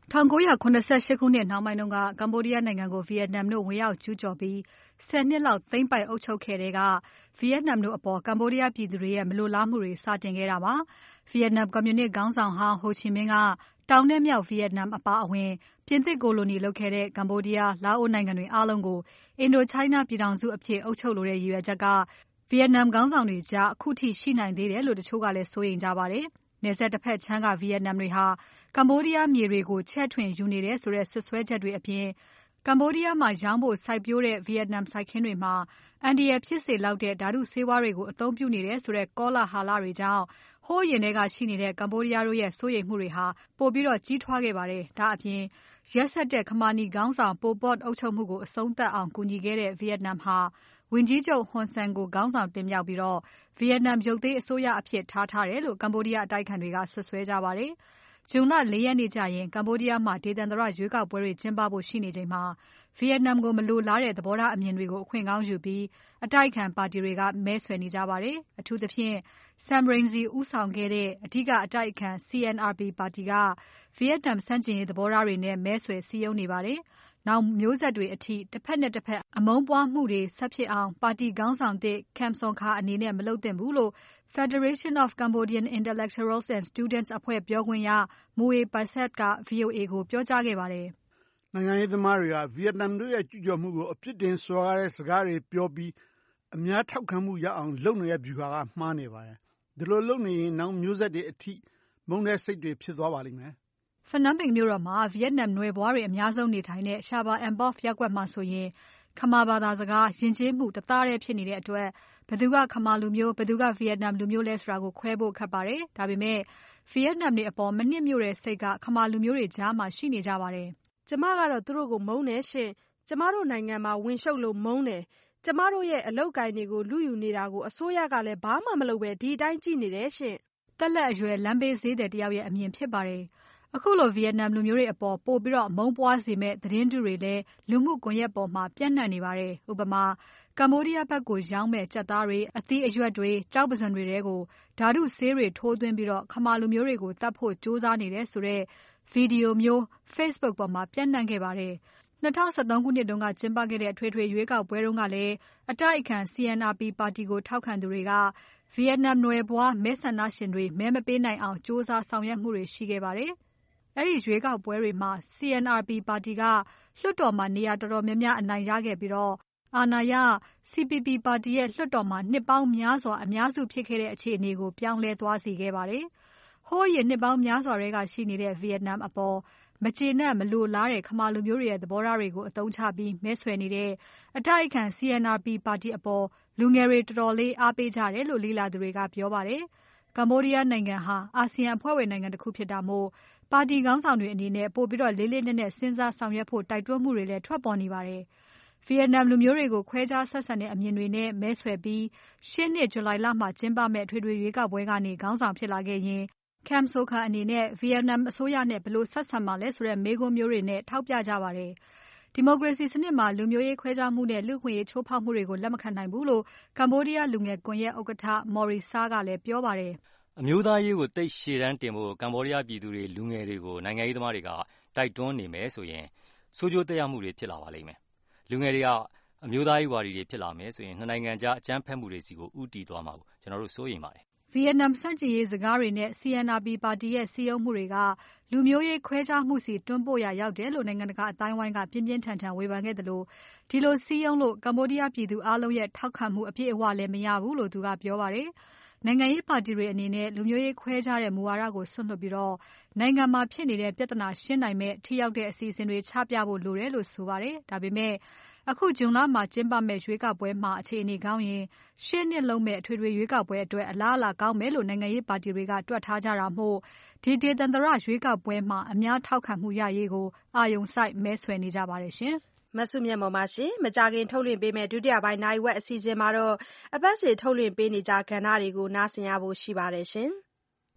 S3: ၁၉၇၈ ခုနှစ်နှောင်းပိုင်းကကမ္ဘောဒီးယားနိုင်ငံကိုဗီယက်နမ်တို့ဝင်ရောက်ကျူးကျော်ပြီးဆယ်နှစ်လောက်သိမ်းပိုက်အုပ်ချုပ်ခဲ့တဲ့ကဗီယက်နမ်တို့အပေါ်ကမ္ဘောဒီးယားပြည်သူတွေရဲ့မလိုလားမှုတွေစတင်ခဲ့တာပါ။ ဗီယက်နမ်ကွန်မြူနစ်ခေါင်းဆောင်ဟောင်းဟိုချီမင်းကတောင်နဲ့မြောက်ဗီယက်နမ်အပါအဝင်ပြင်သစ်ကိုလိုနီလုပ်ခဲ့တဲ့ကမ္ဘောဒီးယား၊လာအိုနိုင်ငံတွေအားလုံးကိုအင်ဒိုချိုင်းနားပြည်ထောင်စုအဖြစ်အုပ်ချုပ်လိုတဲ့ရည်ရွယ်ချက်ကဗီယက်နမ်ခေါင်းဆောင်တွေကြားအခုထိရှိနိုင်သေးတယ်လို့တချို့ကလည်းစိုးရိမ်ကြပါတယ်။နယ်စပ်တစ်ဖက်ခြမ်းကဗီယက်နမ်တွေဟာကမ္ဘောဒီးယားမြေတွေကိုချဲ့ထွင်ယူနေတယ်ဆိုတဲ့စွပ်စွဲချက်တွေအပြင်ကမ္ဘောဒီးယားမှာရောင်းဖို့စိုက်ပျိုးတဲ့ဗီယက်နမ်စိုက်ခင်းတွေမှာအန္တရာယ်ဖြစ်စေလောက်တဲ့ဓာတုဆေးဝါးတွေကိုအသုံးပြုနေတယ်ဆိုတဲ့ကောလဟာလတွေကြောင့်ဟိုးရင်ထဲကရှိနေတဲ့ကမ္ဘောဒီးယားတို့ရဲ့စိုးရိမ်မှုတွေဟာပိုပြီးတော့ကြီးထွားခဲ့ပါတယ်။ဒါအပြင်ရက်စက်တဲ့ခမာနီခေါင်းဆောင်ပိုပေါ့အုပ်ချုပ်မှုကိုအဆုံးသတ်အောင်ကူညီခဲ့တဲ့ဗီယက်နမ်ဟာဝန်ကြီးချုပ်ဟွန်ဆန်ကိုခေါင်းဆောင်တင်မြှောက်ပြီးတော့ဗီယက်နမ်ရုပ်သေးအစိုးရအဖြစ်ထားထားတယ်လို့ကမ္ဘောဒီးယားအတိုက်အခံတွေကဆွဆွဲကြပါတယ်။ဇွန်လ၄ရက်နေ့ကျရင်ကမ္ဘောဒီးယားမှာဒေသန္တရရွေးကောက်ပွဲတွေကျင်းပဖို့ရှိနေချိန်မှာဗီယက်နမ်ကိုမလိုလားတဲ့သဘောထားအမြင်တွေကိုအခွင့်ကောင်းယူပြီးအတိုက်အခံပါတီတွေကမဲဆွယ်နေကြပါတယ်။အထူးသဖြင့် Sam Rainsy ဦးဆောင်ခဲ့တဲ့အဓိကအတိုက်အခံ C N R P ပါတီကဗီယက်နမ်ဆန့်ကျင်ရေးသဘောထားတွေနဲ့မဲဆွယ်စည်းရုံးနေပါတယ်။နောက်မျိုးဆက်တွေအထိတစ်ဖက်နဲ့တစ်ဖက်အမုန်းပွားမှုတွေဆက်ဖြစ်အောင်ပါတီခေါင်းဆောင်သစ် Kem Sokha အနေနဲ့မလုပ်သင့်ဘူးလို့ Federation of Cambodian Intellectuals and Students အဖွဲ့ပြောခွင့်ရ Moe Pasat က V O A ကိုပြောကြားခဲ့ပါတယ်
S10: ။နိုင်ငံရေးသမားတွေကဗီယက်နမ်တို့ရဲ့ကျူးကျော်မှုကိုအပြစ်တင်စော်ကားတဲ့စကားတွေပြောပြီးအများထောက်ခံမှုရအောင်လုပ်နေတဲ့ဗျူဟာကမှားနေပါတယ်။ဒီလိုလုပ်နေရင်နောက်မျိုးဆက်တွေအထိမုန်းတဲ့စိတ်တွေဖြစ်သွားပါလိမ့်မယ်
S3: ။ Phnom Penh မြို့တော်မှာဗီယက်နမ်နွယ်ဖွားတွေအများဆုံးနေထိုင်တဲ့ Sha Ba Am Boc ရပ်ကွက်မှာဆိုရင်ခမာဘာသာစကားယဉ်ကျေးမှုတသားတည်းဖြစ်နေတဲ့အတွက်ဘယ်သူကခမာလူမျိုးဘယ်သူကဗီယက်နမ်လူမျိုးလဲဆိုတာကိုခွဲဖို့ခက်ပါတယ်။ဒါပေမဲ့ဗီယက်နမ်တွေအပေါ်မနှစ်မြို့တဲ့စိတ်ကခမာလူမျိုးတွေကြားမှာရှိနေကြပါတယ်
S2: ။ကျမကတော့သူတို့ကိုမုန်းတယ်ရှင်။ကျမတို့နိုင်ငံမှာဝင်ရှုပ်လို့မုန်းတယ်။ကျမတို့ရဲ့အလုပ်ကိုင်တွေကိုလူယူနေတာကိုအစိုးရကလည်းဘာမှမလုပ်ပဲဒီအတိုင်းကြည့်နေတယ်ရှင်
S3: ။တက်လက်အရွယ်လမ်းဘေးဈေးသည်တယောက်ရဲ့အမြင်ဖြစ်ပါတယ်။အခုလိုဗီယက်နမ်လူမျိုးတွေအပေါ်ပို့ပြီးတော့မုန်းပွားစေမဲ့သတင်းတုတွေလည်းလူမှုကွန်ရက်ပေါ်မှာပြန့်နှံ့နေပါတယ်။ဥပမာကမ္ဘောဒီးယားဘက်ကိုရောင်းမဲ့ကြက်သားတွေအသီးအရွက်တွေကြောက်ပစံတွေကိုဓာတုဆေးတွေထိုးသွင်းပြီးတော့ခမာလူမျိုးတွေကိုတတ်ဖို့ကြိုးစားနေတဲ့ဆိုတဲ့ဗီဒီယိုမျိုး Facebook ပေါ်မှာပြန့်နှံ့ခဲ့ပါတယ်။၂၀၁၃ခုနှစ်တုန်းကကျင်းပခဲ့တဲ့အထွေထွေရွေးကောက်ပွဲတုန်းကလည်းအတိုက်အခံ C N R P ပါတီကိုထောက်ခံသူတွေကဗီယက်နမ်နွယ်ဘွားမဲဆန္ဒရှင်တွေမဲမပေးနိုင်အောင်ကြိုးစားဆောင်ရွက်မှုတွေရှိခဲ့ပါတယ်။အဲဒီရွေးကောက်ပွဲတွေမှာ C N R P ပါတီကလွှတ်တော်မှာနေရာတော်တော်များများအနိုင်ရခဲ့ပြီးတော့အာဏာရ C P P ပါတီရဲ့လွှတ်တော်မှာနှစ်ပေါင်းများစွာအများစုဖြစ်ခဲ့တဲ့အခြေအနေကိုပြောင်းလဲသွားစေခဲ့ပါတယ်။ဟိုးရင်နှစ်ပေါင်းများစွာတည်းကရှိနေတဲ့ဗီယက်နမ်အပေါ်မကျေနပ်မလိုလားတဲ့ခမာလူမျိုးတွေရဲ့သဘောထားတွေကိုအသုံးချပြီးမဲဆွယ်နေတဲ့အတိုက်အခံ C N R P ပါတီအပေါ်လူငယ်တွေတော်တော်လေးအားပေးကြတယ်လို့လေ့လာသူတွေကပြောပါတယ်။ကမ္ဘောဒီးယားနိုင်ငံဟာအာဆီယံအဖွဲ့ဝင်နိုင်ငံတစ်ခုဖြစ်တာမို့ပါတီခေါင်းဆောင်တွေအနေနဲ့ပိုပြီးတော့လေးလေးနက်နက်စဉ်းစားဆောင်ရွက်ဖို့တိုက်တွန်းမှုတွေလည်းထွက်ပေါ်နေပါတယ်။ဗီယက်နမ်လူမျိုးတွေကိုခွဲခြားဆက်ဆံတဲ့အမြင်တွေနဲ့မဲဆွယ်ပြီးရှေ့နှစ်ဇူလိုင်လမှာကျင်းပမယ့်အထွေထွေရွေးကောက်ပွဲကနေခေါင်းဆောင်ဖြစ်လာခဲ့ရင်Kem Sokhaအနေနဲ့ဗီယက်နမ်အစိုးရနဲ့ဘယ်လိုဆက်ဆံမှာလဲဆိုတဲ့မေးခွန်းမျိုးတွေနဲ့ထောက်ပြကြပါတယ်။ဒီမိုကရေစီစနစ်မှာလူမျိုးရေးခွဲခြားမှုနဲ့လူ့အခွင့်အရေးချိုးဖောက်မှုတွေကိုလက်မခံနိုင်ဘူးလို့ကမ္ဘောဒီးယားလူငယ်ကွန်ရက်ဥက္ကဋ္ဌ Maurice Sarr ကလည်းပြောပါတယ်
S11: ။အမျိုးသားရေးကိုသိပ်ရှေ့တန်းတင်ဖို့ကမ္ဘောဒီးယားပြည်သူတွေလူငယ်တွေကိုနိုင်ငံရေးသမားတွေကတိုက်တွန်းနေမယ်ဆိုရင်ဆိုးကျိုးသက်ရောက်မှုတွေဖြစ်လာပါလိမ့်မယ်။လူငယ်တွေကအမျိုးသားရေးဝါဒီတွေဖြစ်လာမယ်ဆိုရင်နှစ်နိုင်ငံကြားအကြမ်းဖက်မှုတွေစီကိုဦးတည်သွားမှာကိုကျွန်တော်တို့စိုးရိမ်ပါတယ်
S3: ။ဗီယက်နမ်ဆန့်ကျင်ရေးစကားတွေနဲ့ C N R P ပါတီရဲ့စည်းရုံးမှုတွေကလူမျိုးရေးခွဲခြားမှုစီတွန်းပို့ရရောက်တယ်လို့နိုင်ငံတကာအတိုင်းအဝိုင်းကပြင်းပြင်းထန်ထန်ဝေဖန်ခဲ့တယ်လို့ဒီလိုစည်းရုံးလို့ကမ္ဘောဒီးယားပြည်သူအားလုံးရဲ့ထောက်ခံမှုအပြည့်အဝလည်းမရဘူးလို့သူကပြောပါတယ်။နိုင်ငံရေးပါတီတွေအနေနဲ့လူမျိုးရေးခွဲခြားတဲ့မူဝါဒကိုဆွန့်လွှတ်ပြီးတော့နိုင်ငံမှာဖြစ်နေတဲ့ပြဿနာရှင်းနိုင်မဲ့ထိရောက်တဲ့အစီအစဉ်တွေချပြဖို့လိုတယ်လို့ဆိုပါတယ်။ဒါပေမဲ့အခုဂျွန်လမှာကျင်းပမဲ့ရွေးကောက်ပွဲမှာအခြေအနေကောင်းရင်ရှေ့နှစ်လုံးမဲ့အထွေထွေရွေးကောက်ပွဲအတွက်အလားအလာကောင်းမယ်လို့နိုင်ငံရေးပါတီတွေကတွက်ထားကြတာမို့ဒီဒေသန္တရရွေးကောက်ပွဲမှာအများထောက်ခံမှုရရေးကိုအာရုံစိုက်မဲဆွယ်နေကြပါတယ်ရှင်
S2: ။မဆုမြတ်မော်ပါရှင်။မကြခင်ထုတ်လွှင့်ပေးမဲ့ဒုတိယပိုင်းနိုင်ဝက်အစီအစဉ်မှာတော့အပတ်စဉ်ထုတ်လွှင့်ပေးနေကြကဏ္ဍတွေကိုနားဆင်ရဖို့ရှိပါတယ်ရှင်။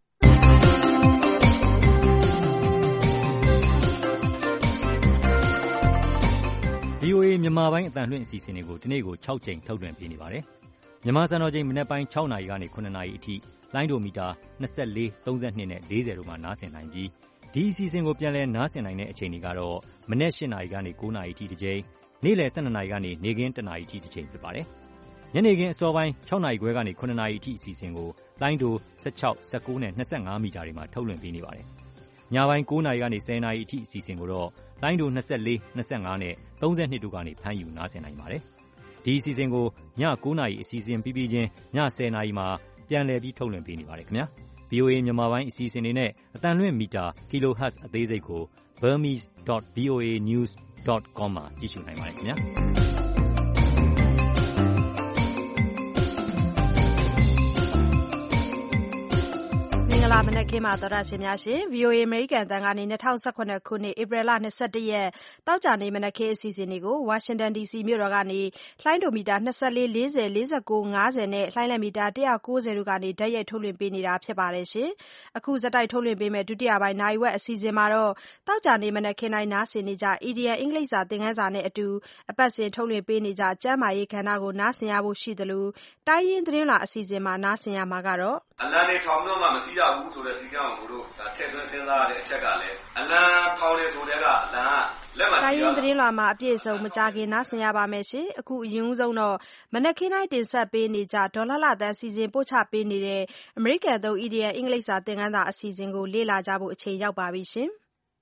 S11: V O A မြန်မာပိုင်းအသံလွှင့်အစီအစဉ်တွေကိုဒီနေ့ကို၆ကြိမ်ထုတ်လွှင့်ပေးနေပါတယ်။မြန်မာစံတော်ချိန်မနက်ပိုင်း၆နာရီကနေ၇နာရီအထိလိုင်းဒိုမီတာ၂၄၊၃၂နဲ့၄၀တို့မှာနားဆင်နိုင်ပြီးဒီအစီအစဉ်ကိုပြန်လည်နားဆင်နိုင်တဲ့အချိန်တွေကတော့မနက်၈နာရီကနေ၉နာရီထိတစ်ချိန်နေ့လယ်၁၂နာရီကနေနေ့ခင်း၁နာရီထိတစ်ချိန်ဖြစ်ပါတယ်ညနေခင်းအစောပိုင်း၆နာရီခွဲကနေ၇နာရီအထိအစီအစဉ်ကိုလိုင်းဒို၁၆ ၁၉နဲ့၂၅မီတာတွေမှာထုတ်လွှင့်ပေးနေပါတယ်ညပိုင်း၉နာရီကနေ၁၀နာရီအထိအစီအစဉ်ကိုတော့လိုင်းဒို၂၄ ၂၅နဲ့၃၂တို့ကနေဖမ်းယူနားဆင်နိုင်ပါတယ်ဒီအစီအစဉ်ကိုည၉နာရီအစီအစဉ်ပြီးပြီးချင်းည၁၀နာရီမှာပြန်လည်ပြီးထုတ်လွှင့်ပေးနေပါတယ်ခင်ဗျာ ဗွီအိုအေ မြန်မာပိုင်းအစီအစဉ်တွေနဲ့အသံလွှင့်မီတာ kilohertz အသေးစိတ်ကို burmese dot voa news dot com မှာကြည့်ရှုနိုင်ပါတယ်ခင်ဗျာ
S2: လာမနက်ခင်းမှာတော်တာရှင်များရှင် ဗွီအိုအေ အမေရိကန်အသံကနေ၂၀၁၇ခုနှစ်ဧပြီလ၂၁ရက်တောက်ကြနေမနက်ခင်းအစီအစဉ်တွေကိုဝါရှင်တန်ဒီစီမြို့တော်ကနေလှိုင်းဒိုမီတာ၂၄ ၄၀ ၄၉ ၅၀နဲ့လှိုင်းလည်မီတာ၁၉၀တို့ကနေဓာတ်ရိုက်ထုတ်လွှင့်ပေးနေတာဖြစ်ပါတယ်ရှင်အခုဇက်တိုက်ထုတ်လွှင့်ပေးမဲ့ဒုတိယပိုင်းနိုင်ဝက်အစီအစဉ်မှာတော့တောက်ကြနေမနက်ခင်းတိုင်းနားဆင်နေကြ E D M အင်္ဂလိပ်စာသင်ခန်းစာနဲ့အတူအပတ်စဉ်ထုတ်လွှင့်ပေးနေကြကျမ်းမာရေးကဏ္ဍကိုနားဆင်ရဖို့ရှိသလိုတိုင်းရင်းသတင်းလာအစီအစဉ်မှာနားဆင်ရမှာကတော့
S12: အလံတွေထောင်တော့မှမစီးရဘူးဆိုတဲ့စီကံကိုတို့ထည့်သွင်းစဉ်းစားရတဲ့အချက်ကလည်းအလံထောင်နေဆိုတဲ့ကအလံလက်မှတ်
S2: တိုင်းရင်းသတင်းလာမှာအပြည့်အစုံမကြခင်နားဆင်ရပါမယ်ရှင်အခုအရင်ဦးဆုံးတော့မနက်ခင်းတိုင်းတင်ဆက်ပေးနေကြဒေါ်လာလာတန်းစီစဉ်ပို့ချပေးနေတဲ့အမေရိကန်သုံး E D M အင်္ဂလိပ်စာသင်ခန်းစာအစီအစဉ်ကိုလေ့လာကြဖို့အချိန်ရောက်ပါပြီရှင်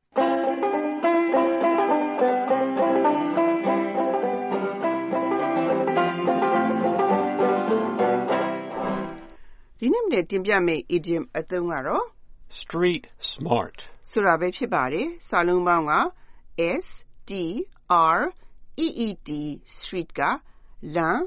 S13: ဒီနေ့မြင်တင်ပြမယ့် idiom အသုံးကတော့
S1: street smart
S13: ဆိုတာပဲဖြစ်ပါတယ်စာလုံးပေါင်းက S T R E E T street ကလမ်း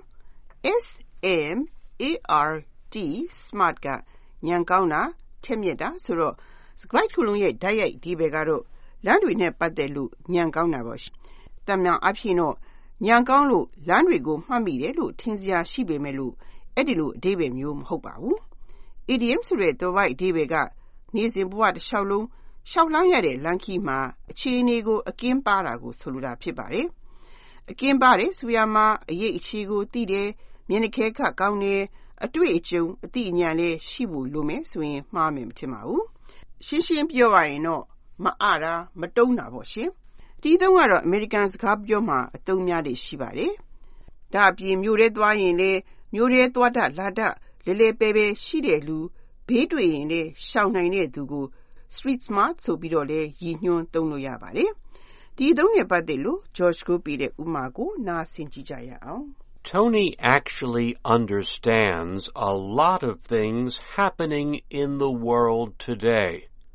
S13: S M A R T smart ကဉာဏ်ကောင်းတာထက်မြက်တာဆိုတော့စကားခုလုံးရဲ့ဓာတ်ရိုက်ဒီဘယ်ကတော့လမ်းတွေနဲ့ပတ်သက်လို့ဉာဏ်ကောင်းတာပေါ့တမန်အဖြစ်တော့ဉာဏ်ကောင်းလို့လမ်းတွေကိုမှတ်မိတယ်လို့ထင်စရာရှိပေမဲ့လို့အဲ့ဒီလိုအဓိပ္ပာယ်မျိုးမဟုတ်ပါဘူးidiom ဆိုတဲ့သွယ်ဝိုက်အဓိပ္ပာယ်ကနေ့စဉ်ဘဝတစ်လျှောက်လုံးရှောက်လန်းရတဲ့လမ်းခီးမှာအခြေအနေကိုအကင်းပါတာကိုဆိုလိုတာဖြစ်ပါတယ်။အကင်းပါတယ်ဆိုရမှာအရေးအခြေကိုသိတယ်မျက်နှာခဲခတ်ကောင်းတယ်အတွေ့အကြုံအသိဉာဏ်လည်းရှိဖို့လိုမယ်ဆိုရင်မှားမယ်မထင်ပါဘူး။ရှင်းရှင်းပြောရရင်တော့မအားတာမတုံးတာပေါ့ရှင်။ဒီသုံးကတော့ American စကားပြောမှာအသုံးများတယ်ရှိပါတယ်။ဒါအပြင်မျိုးရဲသွားရင်လေမျိုးရဲသွားတတ်လာတတ်လဲလဲပဲပဲရှိတဲ့လူဘေးတွေ့ရင်လည်းရှောင်နိုင်တဲ့သူကို street smart ဆိုပြီးတော့လည်းရည်ညွှန်းသုံးလို့ရပါတယ်။ဒီအသုံးနဲ့ပတ်သက်လို့ George ကိုပေးတဲ့ဥပမာကိုနားဆင်ကြည့်ကြရအောင်။
S1: Tony actually understands a lot of things happening in the world today.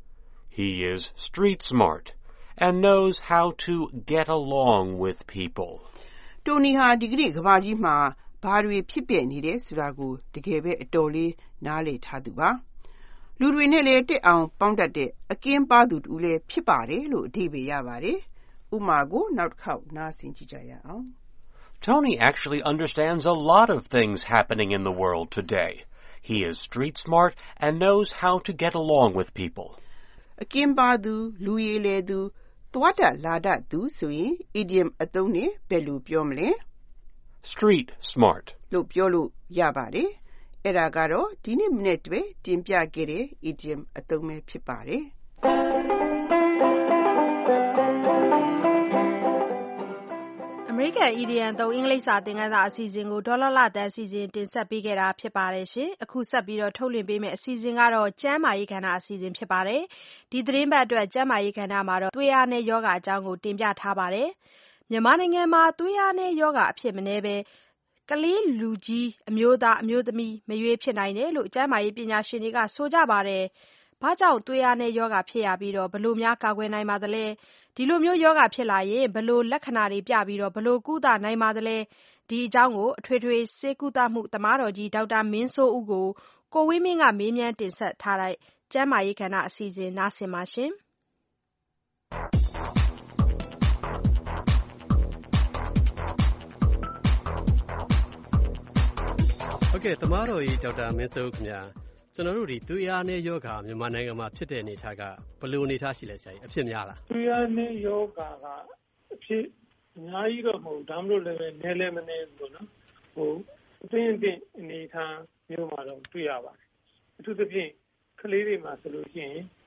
S1: He is street smart and knows how to get along with people.
S13: Tony ဟာဒီကနေ့ကမ္ဘာကြီးမှာဘာတွေဖြစ်ပြနေတယ်ဆိုတာကိုတကယ်ပဲအတော်လေးနားလည်ထားသူပါလူတွေနဲ့လည်းတက်အောင်ပေါင်းတတ်တဲ့အကင်းပါသူတူလည်းဖြစ်ပါတယ်လို့အဓိပ္ပာယ်ရပါတယ်ဥပမာကိုနောက်တစ်ခေါက်နားဆင်ကြည့်ကြရအောင်
S1: Tony actually understands a lot of things happening in the world today. He is street smart and knows how to get along with people.
S13: အကင်းပါသူလူရည်လေသူသွားတတ်လာတတ်သူဆိုရင် idiom အသုံးနဲ့ဘယ်လိုပြောမလဲ
S1: Street smart
S13: လို့ပြောလို့ရပါတယ်။အဲ့ဒါကတော့ဒီနေ့မနေ့တည်းတင်ပြခဲ့တဲ့ idiom အသုံးပဲဖြစ်ပါတယ်။
S2: American Idiom သုံးအင်္ဂလိပ်စာသင်ခန်းစာအစီအစဉ်ကိုဒေါ်လာလာတန်းစီစဉ်တင်ဆက်ပေးခဲ့တာဖြစ်ပါတယ်ရှင်။အခုဆက်ပြီးတော့ထုတ်လွှင့်ပေးမယ့်အစီအစဉ်ကတော့ကျန်းမာရေးကဏ္ဍအစီအစဉ်ဖြစ်ပါတယ်။ဒီသတင်းပတ်အတွက်ကျန်းမာရေးကဏ္ဍမှာတော့သွေးအားနဲ့ယောဂအကြောင်းကိုတင်ပြထားပါတယ်။မြန်မာနိုင်ငံမှာသွေးအားနဲ့ယောဂအဖြစ်မနေပဲကလေးလူကြီးအမျိုးသားအမျိုးသမီးမရွေးဖြစ်နိုင်တယ်လို့ကျန်းမာရေးပညာရှင်တွေကဆိုကြပါတယ်။ဘာကြောင့်သွေးအားနဲ့ယောဂဖြစ်ရပြီးတော့ဘလို့များကာကွယ်နိုင်ပါသလဲဒီလိုမျိုးယောဂဖြစ်လာရင်ဘလို့လက္ခဏာတွေပြပြီးတော့ဘလို့ကုသနိုင်ပါသလဲဒီအကြောင်းကိုအထွေထွေဆေးကုသမှုသမားတော်ကြီးဒေါက်တာမင်းစိုးဦးကိုကိုဝင်းမင်းကမေးမြန်းတင်ဆက်ထားတဲ့ကျန်းမာရေးကဏ္ဍအစီအစဉ်နားဆင်ပါရှင်။
S14: Okay သမားတော်ကြီးဒေါက်တာမင်းစိုးဦးခင်ဗျာကျွန်တော်တို့ဒီသွေးအားနဲ့ယောဂမြန်မာနိုင်ငံမှာဖြစ်တဲ့အနေအထားကဘယ်လိုအနေအထားရှိလဲဆရာကြီးအဖြစ်များလား
S7: သွေးအားနဲ့ယောဂကအဖြစ်အများကြီးတော့မဟုတ်ဒါမှမဟုတ်လည်းနည်းလည်းမနည်းဘူးနော်ဟိုအသိအသိအနေအထားမျိုးမှာတော့တွေ့ရပါတယ်အထူးသဖြင့်ကလေးတွေမှာဆိုလို့ရှိရင်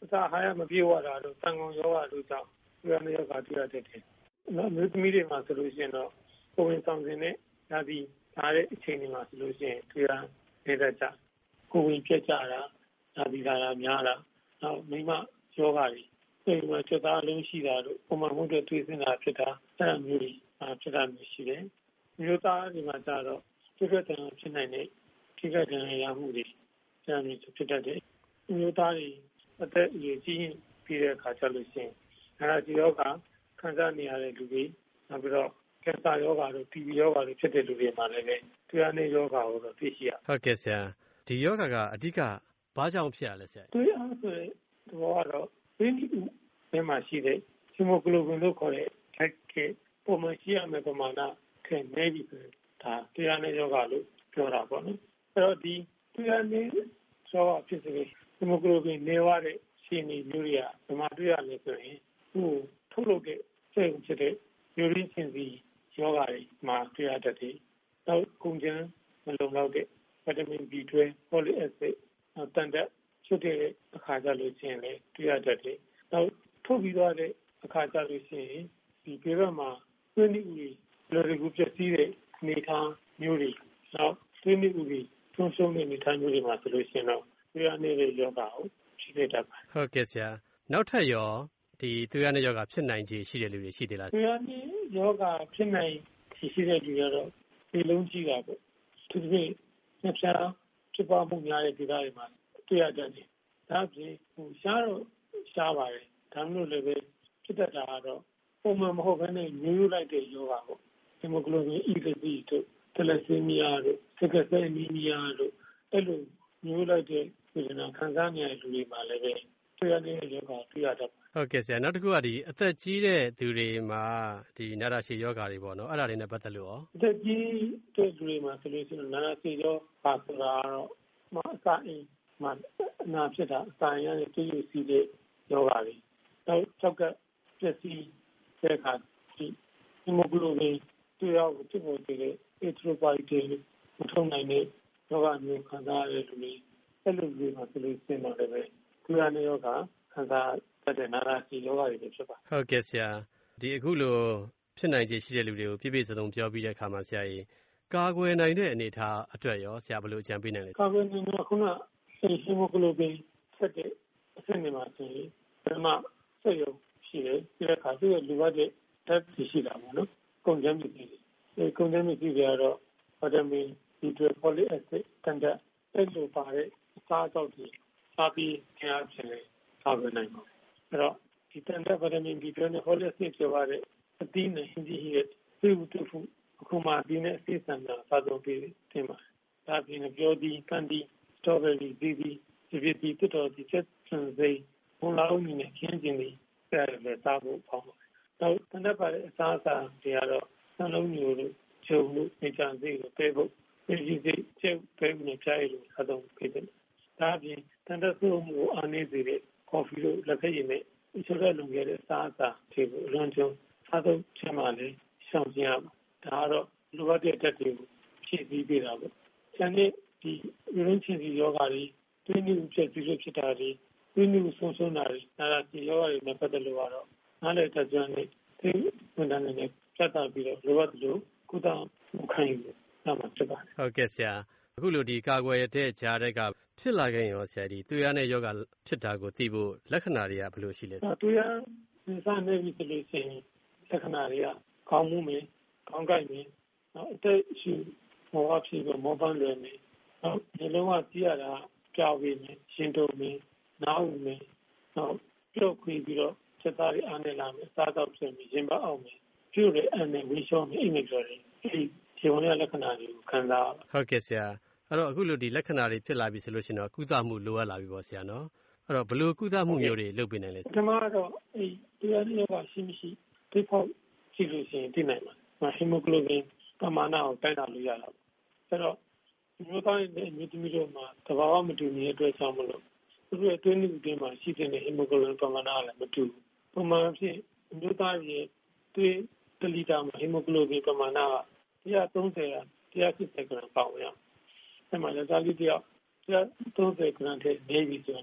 S15: အစာအာဟာရမပြေဝတာတို့တန်ကုန်ရောဂါတို့ကြောင့်သွေးရနဲ့ရောဂါတွေ့ရတတ်တယ်။နောက်မျိုးသမီးတွေမှာဆိုလို့ရှိရင်တော့ကိုယ်ဝင်ဆောင်စဉ်နဲ့ဒါပြီးဒါတဲ့အချိန်တွေမှာဆိုလို့ရှိရင်သွေးရနေတတ်ကြကိုယ်ဝင်ပြတ်ကြတာဒါပြီးလာတာများတာနောက်မိမယောဂါတွေဒီမှာချက်သားလုံးရှိတာတို့ပုံမှန်မှုတွေတွေ့စင်တာဖြစ်တာအဲ့လိုမျိုးတွေဖြစ်တာမျိုးရှိတယ်။မျိုးသားတွေမှာကျတော့ဒီကတည်းကဖြစ်နိုင်တဲ့ဒီကတည်းကရမှုတွေအဲ့လိုမျိုးဖြစ်တတ်တယ်။မျိုးသားတွေအသက်အရွယ်ကြီးပြီးတဲ့အခါကျလို့ရှိရင်အဲ့ဒါဒီယောဂခံစားနေရတဲ့လူတွေနောက်ပြီးတော့ကင်ဆာယောဂါတို့ တီ ဘီ ယောဂါတို့ဖြစ်တဲ့လူတွေမှာလည်းသွေးရနဲ့ယောဂါကိုတော့သိရှိရ
S14: ဟုတ်ကဲ့ဆရာဒီယောဂါကအဓိကဘာကြောင့်ဖြစ်ရလဲဆရာ
S15: သွေးအားဆိုတဲ့သဘောကတော့သွေးထဲမှာရှိတဲ့ဟီမိုဂလိုဘင်လို့ခေါ်တဲ့ဓာတ်ကပုံမှန်ရှိရမယ့်ပမာဏထက်နည်းပြီးဆိုဒါသွေးရနဲ့ယောဂါလို့ပြောတာပေါ့နော်အဲ့တော့ဒီသွေးရနဲ့ယောဂါဖြစ်စေဟီမိုဂလိုဘင်နေရတဲ့ရှင်နေမျိုးတွေကဒီမှာတွေ့ရမယ်ဆိုရင်ဟိုထုတ်လုပ်တဲ့စိတ်ဖြစ်တဲ့ယူရင်းချင်းစီယောဂါတွေမှာတွေ့ရတတ်တယ်။နောက်ကုန်ကျန်းမလုံလောက်တဲ့ဗီတာမင် B တွဲ folic acid နောက်တန်တက်ချုပ်တဲ့အခါကျလို့ရှိရင်လည်းတွေ့ရတတ်တယ်။နောက်ထုတ်ပြီးသွားတဲ့အခါကျလို့ရှိရင်ဒီဘေးဘက်မှာသွေးနည်းဥတွေလော်ရီကူပြည့်စည်တဲ့အနေထားမျိုးတွေနောက်သွေးနည်းဥတွေသုံးဆုံးတဲ့အနေထားမျိုးတွေမှာဆိုလို့ရှိရင်တော့သွေးရနေတဲ့ယောဂါကိုဖြစ်နေတတ်ပါတယ်
S14: ။ဟုတ်ကဲ့ဆရာနောက်ထပ်ရောဒီသွေးရနဲ့ယောဂါဖြစ်နိုင်ခြေရှိတဲ့လူတွေရှိသေးလား
S15: သွေးရနဲ့ယောဂါဖြစ်နိုင်ခြေရှိတဲ့လူတွေတော့ဒီလုံးကြီးတာပေါ့သူတို့ညဖြာဖြစ်ပွားမှုများတဲ့ဒေသတွေမှာတွေ့ရတတ်တယ်ဒါ့အပြင်ဟိုရှားတော့ရှားပါတယ်ဒါမျိုးလည်းပဲဖြစ်တတ်တာကတော့ပုံမှန်မဟုတ်ဘဲနဲ့မျိုးရိုးလိုက်တဲ့ယောဂါပေါ့ဟီမိုဂလိုဘင် E တို့တလက်ဆီမီယာတို့စကစအနီမီယာတို့အဲ့လိုမျိုးလိုက်တဲ့ဝေဒနာခံစားနေရတဲ့လူတွေမှာလည်းပဲသွေးရတဲ့ယောဂါတွေ့ရတတ်
S14: ဟုတ်ကဲ့ဆရာနောက်တစ်ခုကဒီအသက်ကြီးတဲ့သူတွေမှာဒီနာတာရှည်ယောဂါတွေပေါ့နော်အဲ့ဒါတွေနဲ့ပတ်သက်လို့ရော
S15: အသက်ကြီးတဲ့လူတွေမှာဆိုလို့ရှိရင်နာတာရှည်ယောဂါဆိုတာတော့မအစာအိမ်မှာအနာဖြစ်တာအစာအိမ်ကနေတွေ့ရစီတဲ့ယောဂါတွေနောက်ချောက်ကပြည့်စည်တဲ့အခါဒီဟီမိုဂလိုဘင်တွေ့ရဖို့ဖြစ်ပေါ်တဲ့အက်ထရိုပိုက်တွေမထုံနိုင်တဲ့ယောဂါမျိုးခံစားရတဲ့လူတွေအဲ့လိုမျိုးမှာဆိုလို့ရှိရင်တော့လည်းသွေးရတဲ့ယောဂါခံစားတဲ့နာတာရှည်ယောဂါတွေဖြစ်ပါ
S14: ဟုတ်ကဲ့ဆရာဒီအခုလိုဖြစ်နိုင်ခြေရှိတဲ့လူတွေကိုပြည့်ပြည့်စုံစုံပြောပြီးတဲ့အခါမှာဆရာကြီးကာကွယ်နိုင်တဲ့အနေအထားအတွက်ရောဆရာဘယ်လိုအကြံပေးနိုင်လဲ
S15: ကာကွယ်နိုင်တဲ့ခုနဟီမိုဂလိုဘင်ဆက်တဲ့အဆင့်တွေမှာဆိုရင်ပထမဆက်ရုံရှိတယ်ဒီအခါကျတော့လူဝတ်တဲ့ဓာတ်ရှိတာပေါ့နော်ကုန်ကျန်းမှုတွေအဲကုန်ကျန်းမှုတွေကတော့ဗီတာမင် B တွဲ folic acid တန်တက်အဲ့လိုပါတဲ့အစားအသောက်တွေစားပြီးကျန်းဖြစ်နေကာကွယ်နိုင်ပါအဲ့တော့ဒီတန်တက်ဗီတာမင် B တွဲနဲ့ folic acid ပြောရတဲ့အသီးနဲ့ဟင်းကြီးရဲ့သေဘူးတူဖို့အခုမှဒီနဲ့အစိစံတာစားသုံးပြီးတင်ပါဒါပြင်ပြောဒီကန်ဒီစတော်ဘယ်ရီဒီဒီဒီဒီတူတော်ဒီချက်စံစိဘုံလာဦးနဲ့ခင်းကျင်ပြီးဆက်လက်စားဖို့ပေါင်းပါတယ်နောက်တန်တက်ပါတဲ့အစားအစာတွေကတော့နှလုံးမျိုးတို့ချုံလို့နေချမ်းစိလို့ပဲဖို့ဒီဒီစိချက်ပဲနဲ့ကြားရလို့စားသုံးပြီးတယ်ဒါပြင်တန်တက်ဆိုးမှုအားနည်းစေတဲ့ကော်ဖီတို့လက်ဖက်ရည်နဲ့ချိုးတဲ့လုံခဲ့တဲ့အစားအစာတွေကိုအလွန်ကျုံစားသုံးချင်မှလည်းရှောင်ကျဉ်ရပါဒါကတော့လိုအပ်တဲ့တက်တွေကိုဖြည့်ဆည်းပေးတာပေါ့။ဆန်တဲ့ဒီရင်းချင်းစီယောဂါတွေတွင်းနည်းဖြစ်ပြီးဖြစ်တာတွေတွင်းနည်းဆုံးဆုံးတာတွေဒါကဒီယောဂါတွေနဲ့ပတ်သက်လို့ကတော့နားလည်တတ်ကြတဲ့ဒီဝန်ထမ်းတွေနဲ့ဆက်တာပြီးတော့လိုအပ်လို့ကုသမှုခံယူရမှာဖြစ်ပါတယ်
S14: ။ဟုတ်ကဲ့ဆရာအခုလိုဒီကာကွယ်တဲ့ကြားတဲ့ကဖြစ်လာခဲ့ရောဆရာဒီသွေးရတဲ့ယောဂဖြစ်တာကိုသိဖို့လက္ခဏာတွေကဘယ်လိုရှိလဲ
S15: ။သွေးရစနေပြီဆိုလို့ရှိရင်လက္ခဏာတွေကကောင်းမှုမယ်ကောင်းကြိုက်မယ်နောက်အသက်ရှူမောဖြစ်ပြီးမောပန်းလွယ်မယ်နောက်ဒီလုံးဝကြည့်ရတာကြောက်ပြီးမယ်ရှင်းတုံးမယ်နားဦးမယ်နောက်ပြုတ်ခွေပြီးတော့ချက်သားတွေအားနေလာမယ်စားတော့ဖြစ်ပြီးရင်ပါအောင်မယ်ပြုတ်ရအနဲ့ဝေရှောမယ်အိမ်မကျော်တယ်ဒီခြေဝင်ရလက္ခဏာတွေကိုခံစားရ
S14: ဟုတ်ကဲ့ဆရာအဲ့တော့အခုလိုဒီလက္ခဏာတွေဖြစ်လာပြီဆိုလို့ရှိရင်တော့ကုသမှုလိုအပ်လာပြီပေါ့ဆရာနော်အဲ့တော့ဘယ်လိုကုသမှုမျိုးတွေလုပ်ပေးနိုင်လဲ
S15: ပထမတော့အဲတရားတွေပါရှိမရှိဒီပေါ့ကြည့်လို့ရှိရင်သိနိုင်မှာဟီမိုဂလိုဘင်ပမာဏကိုတိုင်းတာလို့ရတာပေါ့အဲ့တော့မျိုးသားရဲ့အမြင့်တမီတို့မှာသဘာဝမတူနေတဲ့အတွက်ကြောင့်မလို့သူတို့ရဲ့တွင်းနည်းဥပဒေမှာရှိတဲ့ဟီမိုဂလိုဘင်ပမာဏကလည်းမတူဘူးပုံမှန်ဖြစ်မျိုးသားရဲ့တွင်းတစ်လီတာမှာဟီမိုဂလိုဘင်ပမာဏကone thirty one eightyဂရမ်ပေါင်ရအဲ့မှာလက်သားလေးတယောက်one thirtyဂရမ်ထက်နေပြီဆိုတော့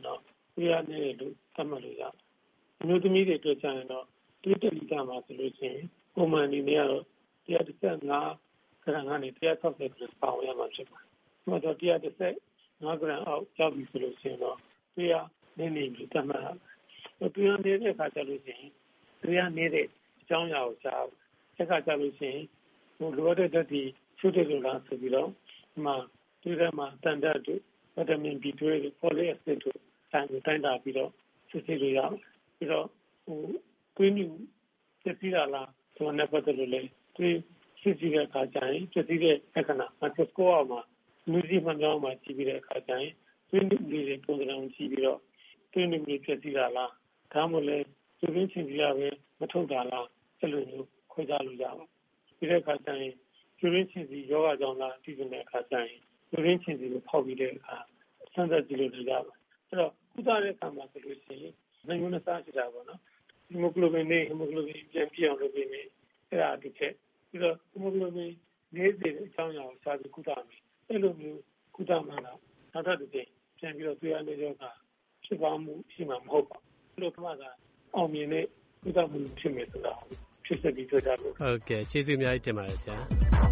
S15: သွေးအားနည်းတယ်လို့သတ်မှတ်လို့ရတယ်အမျိုးသမီးတွေအတွက်ကျရင်တော့သွေးတက်လီတာမှာဆိုလို့ရှိရင်ပုံမှန်အနေနဲ့ကတော့one hundred fifty-fiveဂရမ်ကနေone hundred sixtyဂရမ်ပေါင်ရမှာဖြစ်ပါတယ်။ဒါဆိုone hundred fifty-fiveဂရမ်အောက်ရောက်ပြီဆိုလို့ရှိရင်တော့သွေးအားနည်းနေပြီသတ်မှတ်ရတယ်။သွေးအားနည်းတဲ့အခါကျလို့ရှိရင်သွေးအားနည်းတဲ့အကြောင်းအရာကိုရှားတဲ့အခါကျလို့ရှိရင်ဟိုလိုအပ်တဲ့ဓာတ်တွေဖြည့်တယ်လို့လားဆိုပြီးတော့ဒီမှာသွေးထဲမှာတန်ဓာတ်တို့ဗီတာမင် B twelve တို့ folic acid တို့တိုင်းတိုင်းတာပြီးတော့စစ်ဆေးလို့ရတယ်။ပြီးတော့ဟိုသွေးမြူဖြစ်ပြီးတာလားဆိုတော့ပတ်သက်လို့လေသွေးစစ်ကြည့်တဲ့အခါကျရင်ဖြစ်ပြီးတဲ့အခါမှာ microscope အောက်မှာလူကြီးမှန်ကြောင်းမှာကြည့်ပြီးတဲ့အခါကျရင်သွေးမြူတွေပုံစံအောင်ကြည့်ပြီးတော့သွေးမြူတွေဖြစ်ပြီးတာလားဒါမှမဟုတ်လေသွေးရင်းချင်းကြီးရပဲမထုတ်တာလားအဲ့လိုမျိုးခွဲခြားလို့ရပါတယ်ပြီးတဲ့အခါကျရင်သွေးရင်းချင်းကြီးယောဂကြောင့်လားဒီလိုနဲ့အခါကျရင်သွေးရင်းချင်းကြီးကိုဖောက်ပြီးတဲ့အခါစမ်းသပ်ကြည့်လို့ရပါတယ်အဲ့တော့ကုသတဲ့အခါမှာဆိုလို့ရှိရင်နိုင်ငံနဲ့စားကြတာပေါ့နော်ဟီမိုကလိုဘင်နဲ့ဟီမိုကလိုဘင်ပြန်ပြအောင်လုပ်ပြီးနေအဲ့ဒါတစ်ချက်ပြီးတော့ဟီမိုကလိုဘင်လေးစီတဲ့အကြောင်းအရာကိုရှားပြီးကုသမယ်အဲ့လိုမျိုးကုသမှတော့နောက်ထပ်တစ်ချိန်ပြန်ပြီးတော့သွေးအားနည်းရောဂါဖြစ်ပါမှုရှိမှာမဟုတ်ပါဘူးလို့ကမှကအောင်မြင်တဲ့ကုသမှုဖြစ်မယ်ဆိုတာဖြစ်စပြီးပြောကြလို့
S14: ဟုတ်ကဲ့ကျေးဇူးအများကြီးတင်ပါတယ်ဆရာ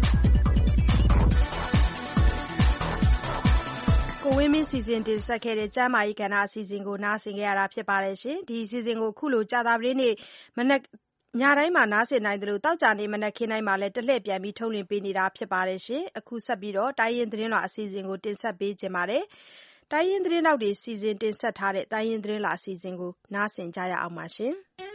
S2: ကိုဝင်းမင်းစီစဉ်တင်ဆက်ခဲ့တဲ့ကျမ်းမာရေးကဏ္ဍအစီအစဉ်ကိုနားဆင်ကြရတာဖြစ်ပါတယ်ရှင်ဒီအစီအစဉ်ကိုခုလိုကြာသပတေးနေ့မနက်ညတိုင်းမှာနားဆင်နိုင်တယ်လို့တောက်ကြနေမနက်ခင်းတိုင်းမှာလည်းတလှည့်ပြန်ပြီးထုတ်လွှင့်ပေးနေတာဖြစ်ပါတယ်ရှင်အခုဆက်ပြီးတော့တိုင်းရင်းသတင်းလွှာအစီအစဉ်ကိုတင်ဆက်ပေးခြင်းပါတယ်တိုင်းရင်းသတင်းနောက်တွေစီစဉ်တင်ဆက်ထားတဲ့တိုင်းရင်းသတင်းလွှာအစီအစဉ်ကိုနားဆင်ကြရအောင်ပါရှင်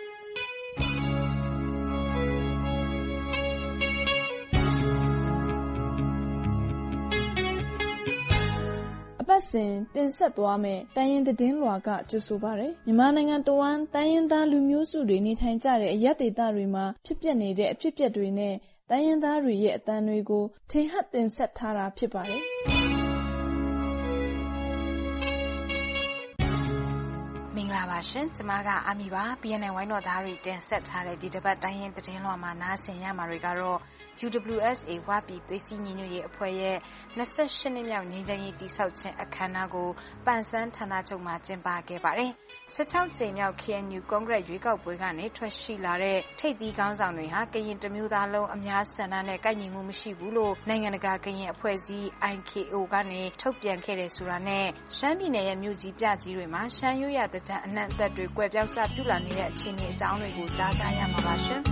S16: အပတ်စဉ်တင်ဆက်သွားမယ့်တိုင်းရင်းသတင်းလွှာကကြိုဆိုပါရယ်မြန်မာနိုင်ငံတဝန်းတိုင်းရင်းသားလူမျိုးစုတွေနေထိုင်ကြတဲ့အရပ်ဒေသတွေမှာဖြစ်ပျက်နေတဲ့အဖြစ်အပျက်တွေနဲ့တိုင်းရင်းသားတွေရဲ့အသံတွေကိုထင်ဟပ်တင်ဆက်ထားတာဖြစ်ပါတယ်
S17: မင်္ဂလာပါရှင်ကျမကအာမီပါ B N N ဝိုင်းတော်သားတွေတင်ဆက်ထားတဲ့ဒီတစ်ပတ်တိုင်းရင်းသတင်းလွှာမှာနားဆင်ရမှာတွေကတော့ U W S A ဝါပြည်သွေးစည်းညီညွတ်ရေးအဖွဲ့ရဲ့၂၈နှစ်မြောက်ငြိမ်းချမ်းရေးတည်ဆောက်ခြင်းအခမ်းအနားကိုပန်ဆန်းဌာနချုပ်မှာကျင်းပခဲ့ပါတယ်။၁၆ကြိမ်မြောက် K N U ကွန်ဂရက်ရွေးကောက်ပွဲကနေထွက်ရှိလာတဲ့ထိပ်သီးခေါင်းဆောင်တွေဟာကရင်တမျိုးသားလုံးအများဆန္ဒနဲ့ကိုက်ညီမှုမရှိဘူးလို့နိုင်ငံတကာကရင်အဖွဲ့အစည်း I K O ကနေထုတ်ပြန်ခဲ့တယ်ဆိုတာနဲ့ရှမ်းပြည်နယ်ရဲ့မြို့ကြီးပြကြီးတွေမှာရှမ်းရိုးရာတကြံအနှံ့အသက်တွေကွယ်ပြောက်စပြုလာနေတဲ့အခြေအနေအကြောင်းတွေကိုကြားကြရမှာပါရှင်။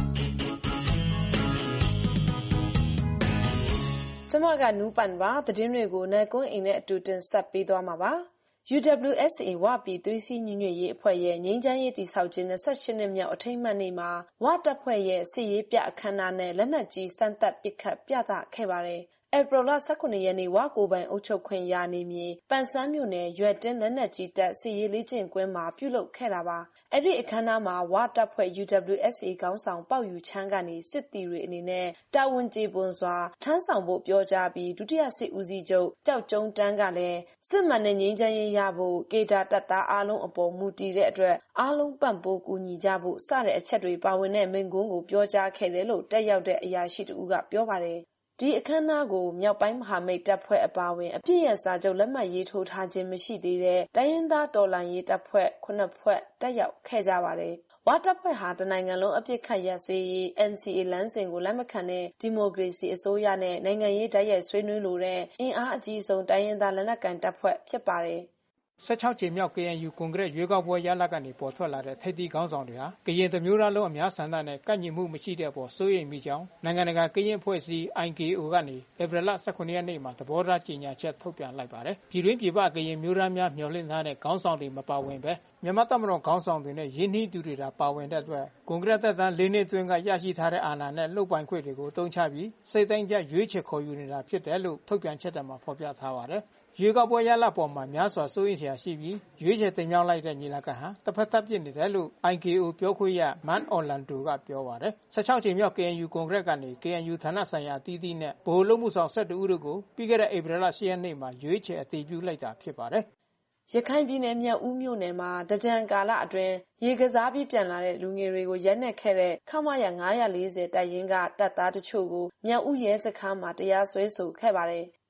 S16: ကျမကနူးပန်ပါသတင်းတွေကိုနိုင်ကွန်းအိမ်နဲ့အတူတင်ဆက်ပေးသွားမှာပါ။ U W S A ဝပြည်သွေးစည်းညီညွတ်ရေးအဖွဲ့ရဲ့ငြိမ်းချမ်းရေးတည်ဆောက်ခြင်း၂၈နှစ်မြောက်အထိမ်းအမှတ်နေ့မှာဝတပ်ဖွဲ့ရဲ့စစ်ရေးပြအခမ်းအနားနဲ့လက်နက်ကြီးစမ်းသပ်ပစ်ခတ်ပြသခဲ့ပါတယ်။ဧပြီလ၁၇ရက်နေ့ဝကိုပိုင်အုပ်ချုပ်ခွင့်ရနေမြေပန်ဆန်းမြို့နယ်ရွက်တင်းလက်နက်ကြီးတပ်စစ်ရေးလေ့ကျင့်ကွင်းမှာပြုလုပ်ခဲ့တာပါ။အဲ့ဒီအခမ်းအနားမှာဝတပ်ဖွဲ့ U W S A ခေါင်းဆောင်ပေါက်ယူချမ်းကနေစစ်တီတွေအနေနဲ့တာဝန်ကျေပွန်စွာထမ်းဆောင်ဖို့ပြောကြားပြီးဒုတိယစစ်ဦးစီးချုပ်ကြောက်ကျုံတန်းကလည်းစစ်မှန်တဲ့ငြိမ်းချမ်းရေးရဖို့ကေတာတပ်သားအားလုံးအပေါ်မူတည်တဲ့အတွက်အားလုံးပံ့ပိုးကူညီကြဖို့စတဲ့အချက်တွေပါဝင်တဲ့မိန့်ခွန်းကိုပြောကြားခဲ့တယ်လို့တက်ရောက်တဲ့အရာရှိတူကပြောပါတယ်။ဒီအခမ်းအနားကိုမြောက်ပိုင်းမဟာမိတ်တပ်ဖွဲ့အပါအဝင်အပြည့်ရစာချုပ်လက်မှတ်ရေးထိုးထားခြင်းမရှိသေးတဲ့တိုင်းရင်းသားတော်လှန်ရေးတပ်ဖွဲ့ခုနှစ်ဖွဲ့တက်ရောက်ခဲ့ကြပါတယ်။ဝတပ်ဖွဲ့ဟာတနိုင်ငံလုံးအပြစ်ခတ်ရစေးရေး N C A လမ်းစဉ်ကိုလက်မခံတဲ့ဒီမိုကရေစီအစိုးရနဲ့နိုင်ငံရေးတိုက်ရိုက်ဆွေးနွေးလိုတဲ့အင်အားအကြီးဆုံးတိုင်းရင်းသားလက်နက်ကိုင်တပ်ဖွဲ့ဖြစ်ပါတယ်။
S18: ၁၆ကြိမ်မြောက် K N U ကွန်ဂရက်ရွေးကောက်ပွဲရလဒ်ကနေပေါ်ထွက်လာတဲ့ထိပ်သီးခေါင်းဆောင်တွေဟာကရင်တမျိုးသားလုံးအများဆန္ဒနဲ့ကန့်ညီမှုမရှိတဲ့အပေါ်စိုးရိမ်မိကြောင်းနိုင်ငံတကာကရင်အဖွဲ့အစည်း I K O ကနေဧပြီလ၁၇ရက်နေ့မှာသဘောထားကြေညာချက်ထုတ်ပြန်လိုက်ပါတယ်။ပြည်တွင်းပြည်ပကရင်မျိုးသားများမျှော်လင့်ထားတဲ့ခေါင်းဆောင်တွေမပါဝင်ပဲမြန်မာတပ်မတော်ခေါင်းဆောင်တွေနဲ့ရင်းနှီးသူတွေသာပါဝင်တဲ့အတွက်ကွန်ဂရက်သက်တမ်း၄နှစ်အတွင်းကရရှိထားတဲ့အာဏာနဲ့လုပ်ပိုင်ခွင့်တွေကိုအသုံးချပြီးစိတ်တိုင်းကျရွေးချယ်ခေါ်ယူနေတာဖြစ်တယ်လို့ထုတ်ပြန်ချက်မှာဖော်ပြထားပါတယ်။ရွေးကောက်ပွဲရလဒ်ပေါ်မှာများစွာစိုးရိမ်စရာရှိပြီးရွေးချယ်တင်မြှောက်လိုက်တဲ့ညီလာခံဟာတစ်ဖက်သက်ပြစ်နေတယ်လို့ I K O ပြောခွင့်ရမန်အော်လန်ဒိုကပြောပါတယ်။၁၆ကြိမ်မြောက် K N U ကွန်ဂရက်ကနေ K N U ဌာနဆိုင်ရာအသီးသီးနဲ့ဗဟိုလုပ်မှုဆောင်၁၁ဦးတို့ကိုပြီးခဲ့တဲ့ဧပြီလ၈ရက်နေ့မှာရွေးချယ်အတည်ပြုလိုက်တာဖြစ်ပါတယ်
S16: ။ရခိုင်ပြည်နယ်မြောက်ဦးမြို့နယ်မှာတကြံကာလအတွင်းရေကစားပြီးပြန်လာတဲ့လူငယ်တွေကိုရက်နက်ခဲ့တဲ့ခမရ၅၄၀တပ်ရင်းကတပ်သားတချို့ကိုမြောက်ဦးရဲစခန်းမှာတရားစွဲဆိုခဲ့ပါတယ်။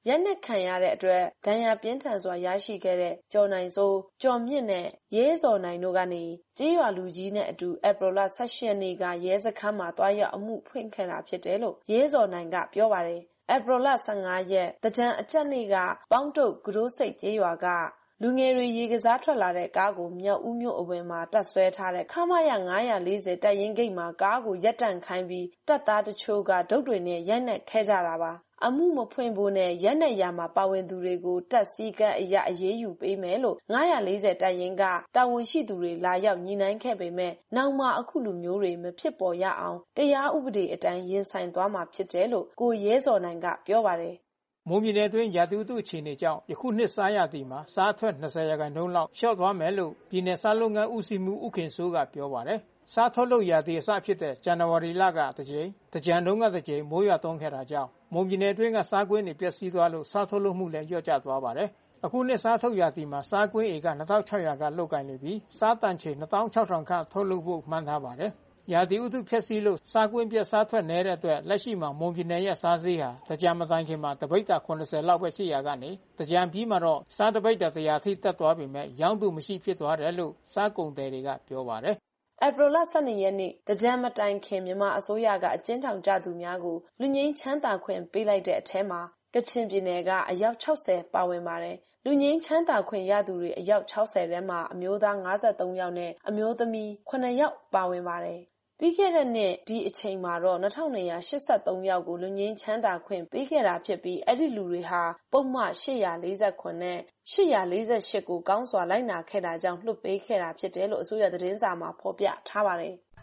S16: ရက်နက်ခံရတဲ့အတွက်ဒဏ်ရာပြင်းထန်စွာရရှိခဲ့တဲ့ကျော်နိုင်စိုး၊ကျော်မြင့်နဲ့ရဲဇော်နိုင်တို့ကနေကျေးရွာလူကြီးနဲ့အတူဧပြီလ၁၈ရက်နေ့ကရဲစခန်းမှာတွားရောက်အမှုဖွင့်ခဲ့တာဖြစ်တယ်လို့ရဲဇော်နိုင်ကပြောပါတယ်။ဧပြီလ၁၅ရက်သင်္ကြန်အကြတ်နေ့ကပေါင်းတုတ်ကူတို့စိတ်ကျေးရွာကလူငယ်တွေရေကစားထွက်လာတဲ့ကားကိုမြောက်ဦးမြို့အဝင်မှာတပ်ဆွဲထားတဲ့ခမရ၅၄၀တပ်ရင်းဂိတ်မှာကားကိုရပ်တန့်ခိုင်းပြီးတပ်သားတချို့ကဒုတ်တွေနဲ့ရိုက်နှက်ခဲ့ကြတာပါ။အမှုမဖွင့်ဖို့နဲ့ရက်နက်ရာမှာပါဝင်သူတွေကိုတပ်စည်းကမ်းအရအရေးယူပေးမယ်လို့၅၄၀တပ်ရင်းကတာဝန်ရှိသူတွေလာရောက်ညှိနှိုင်းခဲ့ပေမဲ့နောက်မှအခုလူမျိုးတွေမဖြစ်ပေါ်ရအောင်တရားဥပဒေအတိုင်းရင်ဆိုင်သွားမှာဖြစ်တယ်လို့ကိုရဲဇော်နိုင်ကပြောပါတယ်
S18: မွန်ပြည်နယ်အတွင်းရာသီဥတုအခြေအနေကြောင့်ယခုနှစ်စားရသည်မှာစားထွက်၂၀ရာခိုင်နှုန်းလောက်လျှော့သွားမယ်လို့ပြည်နယ်စားလုပ်ငန်းဦးစီးမှုဦးခင်စိုးကပြောပါတယ်။စားထုတ်လုပ်ရာသီအစဖြစ်တဲ့ဇန်နဝါရီလကတစ်ကြိမ်၊တကြံတုန်းကတစ်ကြိမ်မိုးရွာသွန်းခဲ့တာကြောင့်မွန်ပြည်နယ်အတွင်းကစားကွင်းတွေပျက်စီးသွားလို့စားထုတ်လုပ်မှုလည်းလျော့ကျသွားပါတယ်။အခုနှစ်စားထုတ်ရာသီမှာစားကွင်းဧက၂၆၀၀ကလုတ်ကင်နေပြီးစားတန်ချိန်၂၆၀၀၀ခန့်ထုတ်လုပ်ဖို့မှန်းထားပါတယ်။ရာသီဥတုဖျက်ဆီးလို့စားကွင်းပြက်စားထွက်နေတဲ့အတွက်လက်ရှိမှာမွန်ပြည်နယ်ရဲ့စားစည်းဟာတကြံမတိုင်ခင်မှာတပိတ်တာ၇၀လောက်ပဲရှိရာကနေတကြံပြီးမှတော့စားတပိတ်တာ၁၀၀ထိတက်သွားပြီမဲ့ရောင်းသူမရှိဖြစ်သွားတယ်လို့စားကုန်သည်တွေကပြောပါတယ်
S16: ဧပြီလ၁၂ရက်နေ့တကြံမတိုင်ခင်မြန်မာအစိုးရကအကျဉ်းထောင်ကျသူများကိုလူငင်းချမ်းသာခွင့်ပေးလိုက်တဲ့အထဲမှာကချင်ပြည်နယ်ကအယောက်၆၀ပါဝင်ပါတယ်။လူငင်းချမ်းသာခွင့်ရသူတွေအယောက်၆၀ထဲမှာအမျိုးသား၅၃ယောက်နဲ့အမျိုးသမီး၇ယောက်ပါဝင်ပါတယ်။ပြီးခဲ့တဲ့နှစ်ဒီအချိန်မှာတော့၂၂၈၃ယောက်ကိုလူငင်းချမ်းသာခွင့်ပေးခဲ့တာဖြစ်ပြီးအဲ့ဒီလူတွေဟာပုံမှန်၈၄၇နဲ့၈၄၈ကိုကောင်းစွာလိုက်နာခဲ့တာကြောင့်လွှတ်ပေးခဲ့တာဖြစ်တယ်လို့အစိုးရသတင်းစာမှာဖော်ပြထားပါတယ်။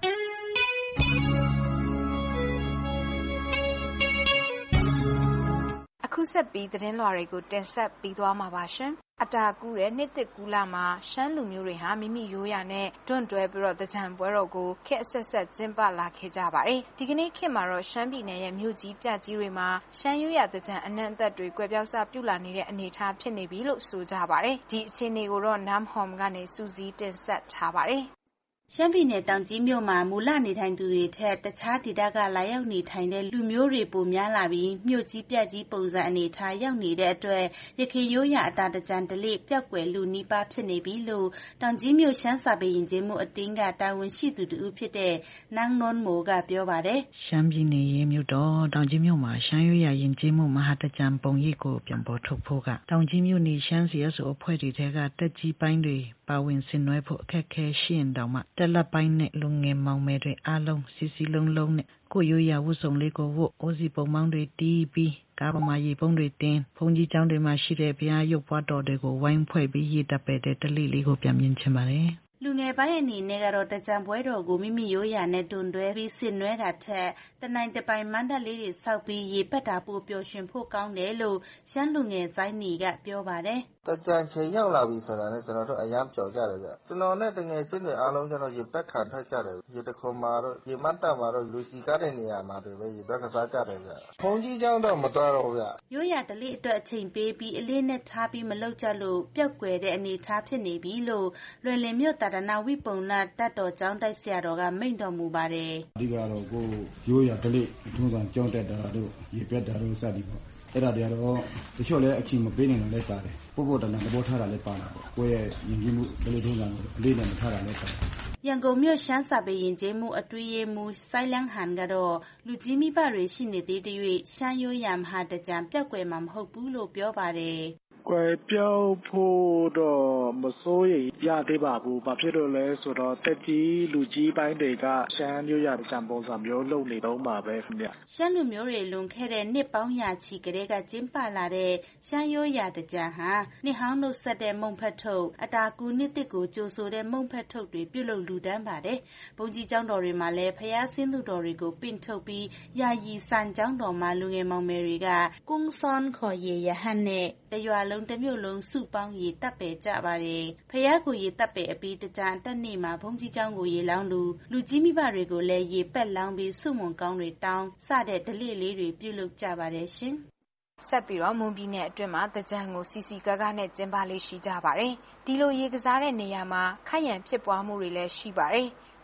S17: အခုဆက်ပြီးသတင်းလွှာတွေကိုတင်ဆက်ပေးသွားမှာပါရှင်။အတာကူးတဲ့နှစ်သစ်ကူးလာမှာရှမ်းလူမျိုးတွေဟာမိမိရိုးရာနဲ့တွန့်တွဲပြီးတော့တကြံပွဲတော်ကိုခက်အဆက်ဆက်ကျင်းပလာခဲ့ကြပါတယ်။ဒီကနေ့ခေတ်မှာတော့ရှမ်းပြည်နယ်ရဲ့မြို့ကြီးပြကြီးတွေမှာရှမ်းရိုးရာတကြံအနှံ့အသက်တွေကွယ်ပြောက်စပြုလာနေတဲ့အနေအထားဖြစ်နေပြီလို့ဆိုကြပါတယ်။ဒီအခြေအနေကိုတော့ Nam Hom ကနေစူးစီးတင်ဆက်ထားပါတယ်။
S19: ရှမ်းပြည်နယ်တောင်ကြီးမြို့မှာမူလနေထိုင်သူတွေထက်တခြားဒေသကလာရောက်နေထိုင်တဲ့လူမျိုးတွေပိုများလာပြီးမြို့ကြီးပြကြီးပုံစံအနေအထားရောက်နေတဲ့အတွက်ရခိုင်ရိုးရာအတာတကြံဓလေ့ပျောက်ကွယ်လူနီးပါးဖြစ်နေပြီလို့တောင်ကြီးမြို့ရှမ်းစာပေယဉ်ကျေးမှုအသင်းကတာဝန်ရှိသူတူဖြစ်တဲ့နန်းနွန်းမိုးကပြောပါတယ်
S20: ။ရှမ်းပြည်နယ်ရဲ့မြို့တော်တောင်ကြီးမြို့မှာရှမ်းရိုးရာယဉ်ကျေးမှုမဟာတကြံပုံရိပ်ကိုပြန်ပေါ်ထုတ်ဖို့ကတောင်ကြီးမြို့နေရှမ်းစီအဆိုအဖွဲ့တွေထဲကတက်ကြီးပိုင်းတွေပါဝင်ဆင်နွှဲဖို့အခက်အခဲရှိရင်တောင်မှတက်လက်ပိုင်းနဲ့လူငယ်မောင်မယ်တွေအားလုံးစီစီလုံးလုံးနဲ့ကိုရိုးရာဝတ်စုံလေးကိုဝတ်အိုးစီပုံမောင်းတွေတီးပြီးကားပေါ်မှာရေပုံးတွေတင်ဘုန်းကြီးကျောင်းတွေမှာရှိတဲ့ဘုရားရုပ်ပွားတော်တွေကိုဝိုင်းဖွဲ့ပြီးရေတပ်ပဲတဲ့တလိလေးကိုပြန်မြင်ချင်ပါတယ်
S19: လူငယ်ပိုင်းအနေနဲ့ကတော့တကြံပွဲတော်ကိုမိမိရိုးရာနဲ့တွန်တွဲပြီးဆင်နွှဲတာထက်တနိုင်တပိုင်မန္တလေးတွေစောက်ပြီးရေပတ်တာပို့ပျော်ရွှင်ဖို့ကောင်းတယ်လို့ရှမ်းလူငယ်ဇိုင်းနီကပြောပါတယ်
S21: တကြံချိန်ရောက်လာပြီဆိုတာနဲ့ကျွန်တော်တို့အရန်ပျော်ကြတယ်ဗျကျွန်တော်နဲ့တငယ်ချင်းတွေအားလုံးကျွန်တော်ရေပတ်ခံထွက်ကြတယ်ရေတခုံမှာတော့ရေမတ်တက်မှာတော့လူစီကားတဲ့နေရာမှာတွေပဲရေပတ်ကစားကြတယ်ဗျဘုံကြီးကျောင်းတော့မတော်တော့ဗျ
S19: ရိုးရာဓလေ့အတွက်အချိန်ပေးပြီးအလေးနဲ့ထားပြီးမလုပ်ကြလို့ပျောက်ကွယ်တဲ့အနေအထားဖြစ်နေပြီလို့လွယ်လင်မြို့တာရဏဝိပုံလတတ်တော်ကျောင်းတိုက်ဆရာတော်ကမိန့်တော်မူပါတယ်
S22: အဓိကတော့ကိုရိုးရာဓလေ့ထုံးစံကျောင်းတက်တာတို့ရေပက်တာတို့စသည်ပေါ့အဲ့ဒါတွေကတော့တချို့လည်းအချိန်မပေးနိုင်လို့လည်းပါတယ်ပို့ပို့တန်တန်သဘောထားတာလည်းပါလာပေါ့ကိုယ့်ရဲ့ယဉ်ကျေးမှုဓလေ့ထုံးစံကိုအလေးနဲ့မထားတာလည်းပါတယ်
S19: ရန်ကုန်မြို့ရှမ်းစာပေယဉ်ကျေးမှုအတွေ့အမှုစိုင်းလန်းဟန်ကတော့လူကြီးမိဘတွေရှိနေသေးတဲ့၍ရှမ်းရိုးရာမဟာတကြံပျောက်ကွယ်မှာမဟုတ်ဘူးလို့ပြောပါတယ်
S23: ကွယ်ပြောက်ဖို့တော့မစိုးရိမ်ရသေးပါဘူး။ဘာဖြစ်လို့လဲဆိုတော့တက်ကြီးလူကြီးပိုင်းတွေကရှမ်းရိုးရာတံပုံစံမျိုးလုပ်နေတော့မှာပဲခင်ဗျ
S19: ။ရှမ်းလူမျိုးတွေလွန်ခဲ့တဲ့နှစ်ပေါင်းရာချီကတည်းကကျင်းပလာတဲ့ရှမ်းရိုးရာတကြံဟာနှစ်ဟောင်းနှုတ်ဆက်တဲ့မုံဖက်ထုတ်အတာကူနှစ်တစ်ကိုကြိုဆိုတဲ့မုံဖက်ထုတ်တွေပြုလုပ်လူဒန်းပါတယ်။ဘုန်းကြီးကျောင်းတော်တွေမှာလည်းဖျားဆင်းသူတော်တွေကိုပင့်ထုတ်ပြီးယာယီစံကျောင်းတော်မှာလူငယ်မောင်မယ်တွေကကုန်းစွန်ခေါ်ရေရဟန်းနဲ့တရွာလုံးတစ်မြို့လုံးစုပေါင်းရေတပ်ပယ်ကြပါတယ်။ဖျားကိုရေတပ်ပယ်အပြီးတကြံတက်နေမှာဘုန်းကြီးကျောင်းကိုရေလောင်းလူလူကြီးမိဘတွေကိုလည်းရေပက်လောင်းပြီးစုမုံကောင်းတွေတောင်းစတဲ့ဓလေ့လေးတွေပြုလုပ်ကြပါတယ်ရှင်
S17: ။ဆက်ပြီးတော့မွန်ပြည်နယ်အတွင်းမှာတကြံကိုစီစီကားကားနဲ့ကျင်းပလေးရှိကြပါတယ်။ဒီလိုရေကစားတဲ့နေရာမှာခိုက်ရန်ဖြစ်ပွားမှုတွေလည်းရှိပါတယ်။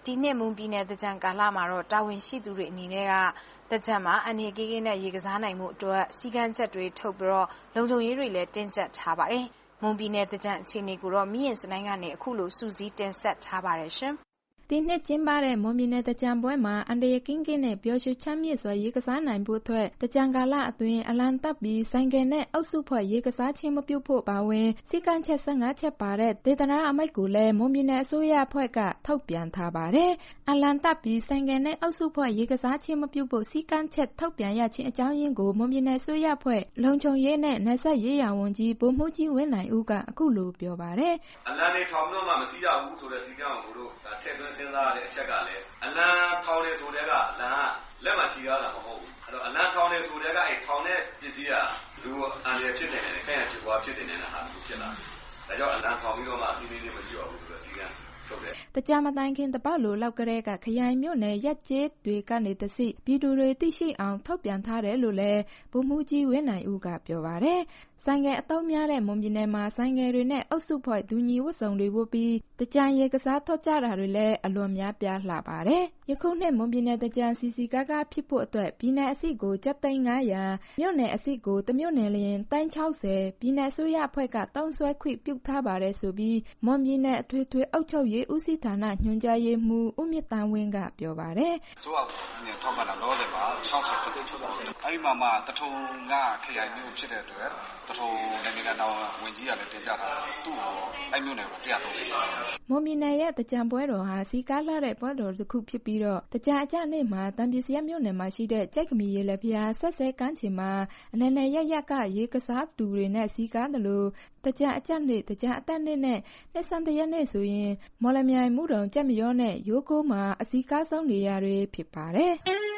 S17: ဒီနှစ်မွန်ပြည်နယ်သင်္ကြန်ကာလမှာတော့တာဝန်ရှိသူတွေအနေနဲ့ကသင်္ကြန်မှာအန္တရာယ်ကင်းကင်းနဲ့ရေကစားနိုင်မှုအတွက်စည်းကမ်းချက်တွေထုတ်ပြီးတော့လုံခြုံရေးတွေလည်းတင်းကျပ်ထားပါတယ်။မွန်ပြည်နယ်သင်္ကြန်အခြေအနေကိုတော့မိရင်စနိုင်းကနေအခုလိုစုစည်းတင်ဆက်ထားပါတယ်ရှင်။
S4: ဒီနှစ်ကျင်းပတဲ့မွန်ပြည်နယ်သင်္ကြန်ပွဲမှာအန္တရာယ်ကင်းကင်းနဲ့ပျော်ရွှင်ချမ်းမြေ့စွာရေကစားနိုင်ဖို့အတွက်သင်္ကြန်ကာလအတွင်းအလံတပ်ပြီးဆိုင်ကယ်နဲ့အုပ်စုဖွဲ့ရေကစားခြင်းမပြုဖို့ပါဝင်စည်းကမ်းချက်၁၅ချက်ပါတဲ့ဒေသနာအမိန့်ကိုလည်းမွန်ပြည်နယ်အစိုးရအဖွဲ့ကထုတ်ပြန်ထားပါတယ်။အလံတပ်ပြီးဆိုင်ကယ်နဲ့အုပ်စုဖွဲ့ရေကစားခြင်းမပြုဖို့စည်းကမ်းချက်ထုတ်ပြန်ရခြင်းအကြောင်းရင်းကိုမွန်ပြည်နယ်အစိုးရအဖွဲ့လုံခြုံရေးနဲ့နယ်စပ်ရေးရာဝန်ကြီးဗိုလ်မှူးကြီးဝင်းနိုင်ဦးကအခုလိုပြောပါတယ်
S12: ။အလံတွေထောင်တော့မှမစီးရဘူးဆိုတဲ့စည်းကမ်းကိုတို့ထည့်သွင်းစဉ်းစားရတဲ့အချက်ကလည်းအလံထောင်နေဆိုတဲ့ကအလံလက်မှချီရတာမဟုတ်ဘူးအဲ့တော့အလံထောင်နေဆိုတဲ့ကအဲ့ထောင်တဲ့ပစ္စည်းကလူအန္တရာယ်ဖြစ်နေတယ်ခိုင်ရဖြစ်သွားဖြစ်နေတဲ့ဟာမျိုးဖြစ်လာတယ်ဒါကြောင့်အလံထောင်ပြီးတော့မှအစီအမံတွေမကြည့်ရဘူးဆိုတော့စီကံထုတ်တယ်
S4: တကြမတိုင်ခင်တပတ်လိုလောက်ကလေးကခရိုင်မြို့နယ်ရက်ကျေးတွေကနေတစီပြည်သူတွေသိရှိအောင်ထုတ်ပြန်ထားတယ်လို့လည်းဗိုလ်မှူးကြီးဝင်းနိုင်ဦးကပြောပါတယ်ဆိုင်ငယ်အသုံးများတဲ့မွန်ပြည်နယ်မှာဆိုင်ငယ်တွေနဲ့အုပ်စုဖွဲ့ဒူညီဝတ်စုံတွေဝတ်ပြီးတကြံရေကစားထွက်ကြတာတွေလည်းအလွန်များပြားလှပါတယ်။ယခုနှစ်မွန်ပြည်နယ်တကြံစီစီကားကားဖြစ်ဖို့အတွက်ပြည်နယ်အစီကိုကျပ်သိန်း၅ရာမြို့နယ်အစီကိုတမြို့နယ်လျင်သိန်း၆၀ပြည်နယ်အစိုးရအဖွဲ့ကတုံးဆွဲခွင့်ပြုထားပါတယ်ဆိုပြီးမွန်ပြည်နယ်အထွေထွေအုပ်ချုပ်ရေးဦးစီးဌာနညွှန်ကြားရေးမှူးဦးမြင့်တန်းဝင်းကပြောပါတယ်
S5: ။ဆိုတော့ဒီထောက်ပံ့တာတော့တယ်ပါ၆၀ပတ်သိထုတ်ပါတယ်။အဲဒီမှာမှတထုံကခရိုင်မျိုးဖြစ်တဲ့အတွက်တထုံနိုင်ငံတော်ဝင်ကြီးကလည်းတင်ပြထားတယ်သူ့ကိုအဲ့မျိုးနယ်ကိုတရားသုံးတယ်
S4: မွန်ပြည်နယ်ရဲ့တကြံပွဲတော်ဟာစီကားလာတဲ့ပွဲတော်တစ်ခုဖြစ်ပြီးတော့တကြံအကြနေ့မှာတံပစ္စည်းမြို့နယ်မှာရှိတဲ့ကြိုက်ကမီရေလက်ဖျားဆက်ဆဲကန်းချင်မှာအနေနဲ့ရရကရေကစားတူတွေနဲ့စီကားတယ်လို့တကြံအကြနေ့တကြံအသက်နေ့နဲ့နှစ်ဆန်းတရက်နေ့ဆိုရင်မော်လမြိုင်မှုတော်ကြက်မရောနဲ့ရိုးကိုမှာအစီကားဆုံးနေရတွေဖြစ်ပါတယ်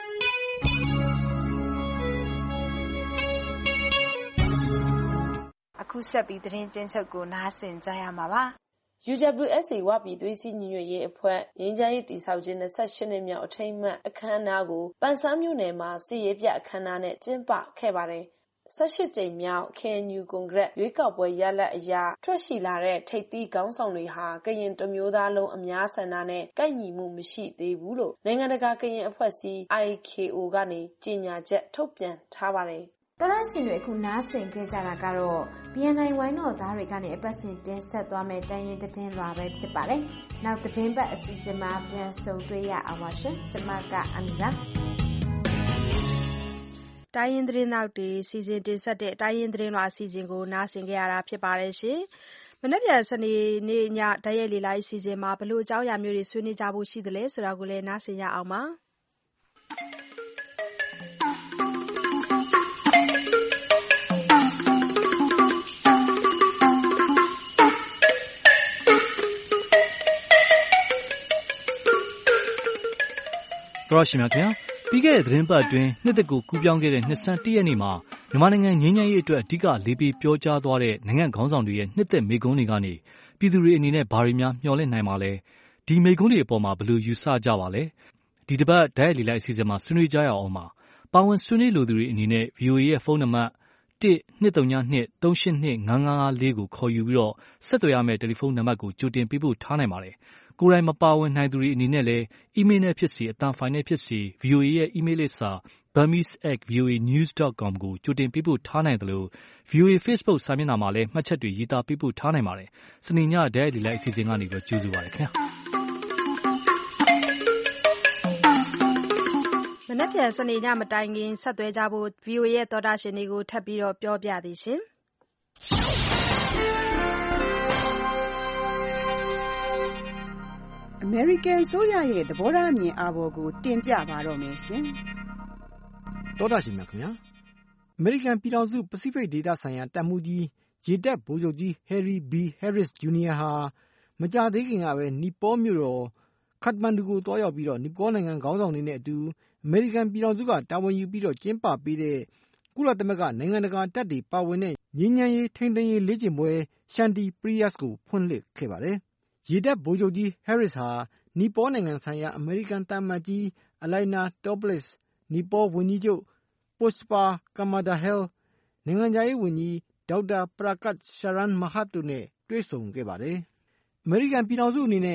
S17: အခုဆက်ပြီးသတင်းကျဉ်းချုပ်ကိုနားဆင်ကြရမှာပါ
S16: ။ ယူ ဒဘလျူ အက်စ် အေ ဝပြည်သွေးစည်းညီညွတ်ရေးအဖွဲ့ငြိမ်းချမ်းရေးတည်ဆောက်ခြင်း၂၈နှစ်မြောက်အထိမ်းအမှတ်အခမ်းအနားကိုပန်ဆန်းမြို့နယ်မှာစစ်ရေးပြအခမ်းအနားနဲ့ကျင်းပခဲ့ပါတယ်။၁၈ကြိမ်မြောက် ကေအန်ယူ ကွန်ဂရက်ရွေးကောက်ပွဲရလဒ်အရထွက်ရှိလာတဲ့ထိပ်သီးခေါင်းဆောင်တွေဟာကရင်တမျိုးသားလုံးအများဆန္ဒနဲ့ကိုက်ညီမှုမရှိသေးဘူးလို့နိုင်ငံတကာကရင်အဖွဲ့အစည်း အိုင် ကေ အို ကနေကြေညာချက်ထုတ်ပြန်ထားပါတယ်။
S6: တော်ရရှင်တွေအခုနားဆင်ခဲ့ကြတာကတော့ ဘီ အန် အိုင် ဝိုင်းတော်သားတွေကနေအပတ်စဉ်တင်ဆက်သွားမယ့်တိုင်းရင်းသတင်းလွှာပဲဖြစ်ပါတယ်။နောက်သတင်းပတ်အစီအစဉ်မှာပြန်ဆုံတွေ့ရအောင်ပါရှင်။ကျွန်မကအမီပါ။
S2: တိုင်းရင်းသတင်းနောက်တွေစီစဉ်တင်ဆက်တဲ့တိုင်းရင်းသတင်းလွှာအစီအစဉ်ကိုနားဆင်ကြရတာဖြစ်ပါတယ်ရှင်။မနေ့ပြန်စနေနေ့ညတရက်လေးလိုက်အစီအစဉ်မှာဘလို့အကြောင်းအရာမျိုးတွေဆွေးနွေးကြဖို့ရှိတယ်လဲဆိုတာကိုလည်းနားဆင်ရအောင်ပါ။
S11: တော်ရရှိမြခင်ဗျာပြီးခဲ့တဲ့သတင်းပတ်အတွင်းနှစ်သက်ကိုကူးပြောင်းခဲ့တဲ့နှစ်ဆန်းတရက်နေ့မှာမြန်မာနိုင်ငံငြိမ်းချမ်းရေးအတွက်အဓိကလေးပေးပြောကြားသွားတဲ့နိုင်ငံခေါင်းဆောင်တွေရဲ့နှစ်သက်မိန့်ခွန်းတွေကနေပြည်သူတွေအနေနဲ့ဘာတွေများမျှော်လင့်နိုင်ပါလဲဒီမိန့်ခွန်းတွေအပေါ်မှာဘယ်လိုယူဆကြပါလဲဒီတစ်ပတ်ဒိုင်လီလိုက်အစီအစဉ်မှာဆွေးနွေးကြရအောင်ပါပါဝင်ဆွေးနွေးလိုသူတွေအနေနဲ့ ဗွီအိုအေ ရဲ့ဖုန်းနံပါတ်တစ်နှစ်သုံးညနှစ်သုံးရှစ်နှစ်ငါးငါးငါးလေးကိုခေါ်ယူပြီးတော့ဆက်သွယ်ရမယ့်တယ်လီဖုန်းနံပါတ်ကိုကြိုတင်ပေးဖို့ထားနိုင်ပါတယ်ကိုယ်တိုင်မပါဝင်နိုင်သူတွေအနေနဲ့လည်းအီးမေးလ်နဲ့ဖြစ်စေအသံဖိုင်နဲ့ဖြစ်စေ ဗွီအိုအေ ရဲ့အီးမေးလ်လိပ်စာ burmese at v o a news dot com ကိုကြိုတင်ပေးဖို့ထားနိုင်တယ်လို့ ဗွီအိုအေ Facebook စာမျက်နှာမှာလည်းမှတ်ချက်တွေရေးသားပေးဖို့ထားနိုင်ပါတယ်။စနေညဒိုင်လီလိုက်အစီအစဉ်ကနေပြီးကြိုဆိုပါရခင်ဗျာ
S2: ။မနေ့ပြန်စနေညမတိုင်ခင်ဆက်သွဲကြဖို့ ဗွီအိုအေ ရဲ့သောတာရှင်တွေကိုထပ်ပြီးတော့ပြောပြသည်ရှင်။
S13: အမေရိကန်အစိုးရရဲ့သဘောထားအမြင်အာဘော်ကိုတင်ပြပါတော့မယ်ရှင်
S24: ။သောတာရှင်များခင်ဗျာ။အမေရိကန်ပြည်ထောင်စုပစိဖိတ်ဒေသဆိုင်ရာတပ်မှူးကြီးရေတပ်ဗိုလ်ချုပ်ကြီး Harry B. Harris ဂျူနီယာဟာမကြာသေးခင်ကပဲနီပေါမြို့တော်ခတ်မန္ဒူကိုတွားရောက်ပြီးတော့နီပေါနိုင်ငံခေါင်းဆောင်တွေနဲ့အတူအမေရိကန်ပြည်ထောင်စုကတာဝန်ယူပြီးတော့ကျင်းပပေးတဲ့ကုလသမဂ္ဂနိုင်ငံတကာတပ်တွေပါဝင်တဲ့ငြိမ်းချမ်းရေးထိန်းသိမ်းရေးလေ့ကျင့်ပွဲရှန်တီပရီးယာ့စ်ကိုဖွင့်လှစ်ခဲ့ပါတယ်။ရေတပ်ဗိုလ်ချုပ်ကြီး Harris ဟာနီပေါနိုင်ငံဆိုင်ရာအမေရိကန်သံအမတ်ကြီးအလိုင်နာတောပလစ်နီပေါဝန်ကြီးချုပ်ပုစပါကမာဒါဟဲလ်နိုင်ငံခြားရေးဝန်ကြီးဒေါက်တာပရာကတ်ရှာရန်မဟတ်တို့နဲ့တွေ့ဆုံခဲ့ပါတယ်။အမေရိကန်ပြည်ထောင်စုအနေနဲ့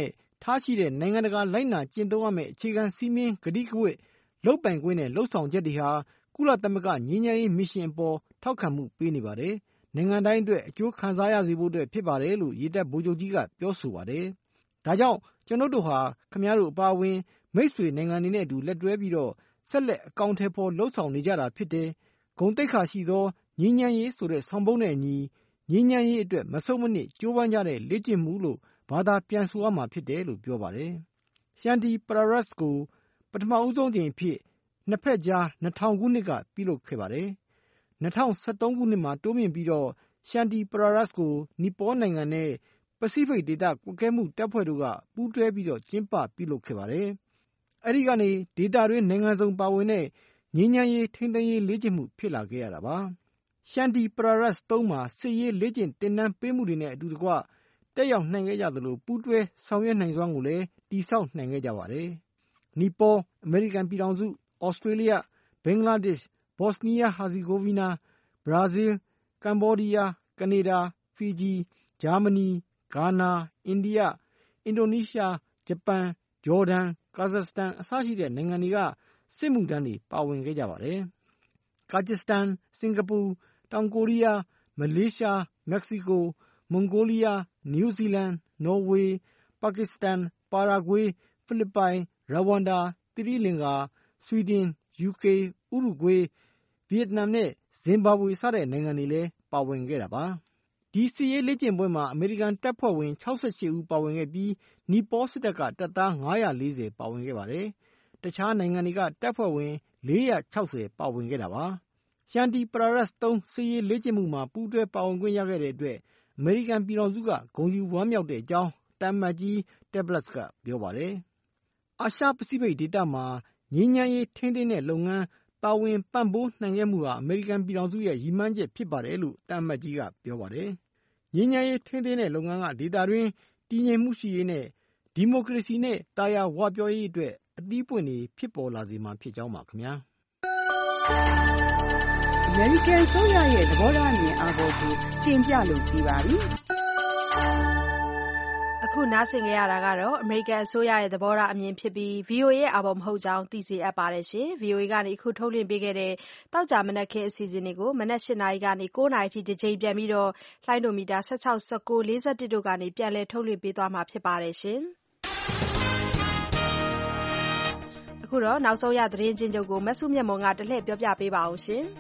S24: ထားရှိတဲ့နိုင်ငံတကာလိုက်နာကျင့်သုံးရမယ့်အခြေခံစည်းမျဉ်းကတိကဝတ်လုပ်ပိုင်ခွင့်နဲ့လှုပ်ဆောင်ချက်တွေဟာကုလသမဂ္ဂငြိမ်းချမ်းရေးမစ်ရှင်အပေါ်ထောက်ခံမှုပေးနေပါတယ်။နိုင်ငံတိုင်းအတွက်အကျိုးခံစားရစေဖို့အတွက်ဖြစ်ပါတယ်လို့ရေတပ်ဗိုလ်ချုပ်ကြီးကပြောဆိုပါတယ်။ဒါကြောင့်ကျွန်တော်တို့ဟာခင်ဗျားတို့အပါအဝင်မိတ်ဆွေနိုင်ငံတွေနဲ့အတူလက်တွဲပြီးတော့ဆက်လက်အကောင့်ထဲပေါ်လှုပ်ဆောင်နေကြတာဖြစ်တယ်။ဂုဏ်သိက္ခာရှိသောငြိမ်းချမ်းရေးဆိုတဲ့ဆောင်ပုဒ်နဲ့အညီငြိမ်းချမ်းရေးအတွက်မဆုတ်မနစ်ကြိုးပမ်းကြတဲ့လေ့ကျင့်မှုလို့ဘာသာပြန်ဆိုရမှာဖြစ်တယ်လို့ပြောပါတယ်။ရှန်တီပရာရက်စ်ကိုပထမဦးဆုံးချိန်ဖြစ်နှစ်ဖက်ကြားနှစ်ထောင်ခုနှစ်ကပြုလုပ်ခဲ့ပါတယ်။နှစ်ထောင်၁၃ခုနှစ်မှာတိုးမြင့်ပြီးတော့ရှန်တီပရာရက်စ်ကိုနီပေါနိုင်ငံနဲ့ပစိဖိတ်ဒေသကွပ်ကဲမှုတပ်ဖွဲ့တို့ကပူးတွဲပြီးတော့ကျင်းပပြုလုပ်ခဲ့ပါတယ်။အဲဒီကနေဒေသတွင်းနိုင်ငံစုံပါဝင်တဲ့ငြိမ်းချမ်းရေးထိန်းသိမ်းရေးလေ့ကျင့်မှုဖြစ်လာခဲ့ရတာပါ။ရှန်တီပရာရက်စ်သုံးမှာစစ်ရေးလေ့ကျင့်တင်နန်းပေးမှုတွေနဲ့အတူတကွတက်ရောက်နိုင်ခဲ့ကြသလိုပူးတွဲဆောင်ရွက်နိုင်စွမ်းကိုလည်းတည်ဆောက်နိုင်ခဲ့ကြပါတယ်။နီပေါ၊အမေရိကန်ပြည်ထောင်စု၊ဩစတြေးလျ၊ဘင်္ဂလားဒေ့ရှ်၊ဘော့စနီးယားဟာဇီဂိုဗီနာ၊ဘရာဇီးလ်၊ကမ္ဘောဒီးယား၊ကနေဒါ၊ဖီဂျီ၊ဂျာမနီ၊ဂါနာ၊အိန္ဒိယ၊အင်ဒိုနီးရှား၊ဂျပန်၊ဂျော်ဒန်၊ကာဇက်စတန်အစရှိတဲ့နိုင်ငံတွေကစစ်မှုထမ်းတွေပါဝင်ခဲ့ကြပါတယ်။ကာဂျစ်စတန်၊စင်ကာပူ၊တောင်ကိုရီးယား၊မလေးရှား၊မက္ကဆီကို၊မွန်ဂိုလီးယား၊နယူးဇီလန်၊နော်ဝေး၊ပါကစ္စတန်၊ပါရာဂွေး၊ဖိလစ်ပိုင်၊ရဝမ်ဒါ၊သီရိလင်္ကာ၊ဆွီဒင်၊ယူကေ၊ဥရုဂွေး၊ဗီယက်နမ်နဲ့ဇင်ဘာဘွေစတဲ့နိုင်ငံတွေလည်းပါဝင်ခဲ့တာပါ။ဒီစစ်ရေးလေ့ကျင့်ပွဲမှာအမေရိကန်တပ်ဖွဲ့ဝင်၆၈ဦးပါဝင်ခဲ့ပြီးနီပေါစစ်တပ်ကတပ်သား၅၄၀ပါဝင်ခဲ့ပါတယ်။တခြားနိုင်ငံတွေကတပ်ဖွဲ့ဝင်၄၆၀ပါဝင်ခဲ့တာပါ။ရှန်တီပရာရက်စ်သုံးစစ်ရေးလေ့ကျင့်မှုမှာပူးတွဲပါဝင်ခွင့်ရခဲ့တဲ့အတွက်အမေရိကန်ပြည်ထောင်စုကဂုဏ်ယူဝမ်းမြောက်တဲ့အကြောင်းတမ္မတ်ကြီးတက်ဘလတ်ကပြောပါတယ်။အာရှပစိဖိတ်ဒေသမှာငြိမ်းချမ်းရေးထိန်းသိမ်းတဲ့လုပ်ငန်းပါဝင်ပံ့ပိုးနိုင်ခဲ့မှုဟာအမေရိကန်ပြည်ထောင်စုရဲ့ရည်မှန်းချက်ဖြစ်ပါတယ်လို့တမ္မတ်ကြီးကပြောပါတယ်။ငြိမ်းချမ်းရေးထိန်းသိမ်းတဲ့လုပ်ငန်းကဒေသတွင်းတည်ငြိမ်မှုရှိရေးနဲ့ဒီမိုကရေစီနဲ့တာယာဝပြောရေးအတွက်အသီးပွင့်တွေဖြစ်ပေါ်လာစေမှာဖြစ်ကြောင်းပါခင်ဗျာ
S3: ။အမေရိကန်ဆိုရရဲ့သဘောထားအမြင်အားပေါ်ကိုတင်ပြလို့ပြီးပါပြီ။
S2: အခုနားဆင်ကြရတာကတော့အမေရိကန်အစိုးရရဲ့သဘောထားအမြင်ဖြစ်ပြီး ဗီအိုအေ ရဲ့အာဘော်မဟုတ်ကြောင်းသိစေအပ်ပါတယ်ရှင်။ ဗီအိုအေကနေအခုထုတ်လွှင့်ပေးခဲ့တဲ့တောက်ကြမနက်ခင်းအစီအစဉ်တွေကိုမနက်၈နာရီကနေ၉နာရီထိတစ်ချိန်ပြန်ပြီးတော့လှိုင်းဒိုမီတာ၁၆ ၁၉ ၄၁တို့ကနေပြန်လည်ထုတ်လွှင့်ပေးသွားမှာဖြစ်ပါတယ်ရှင်။အခုတော့နောက်ဆုံးရသတင်းချင်းချုပ်ကိုမဆုမြတ်မွန်ကတလှည့်ပြောပြပေးပါအောင်ရှင်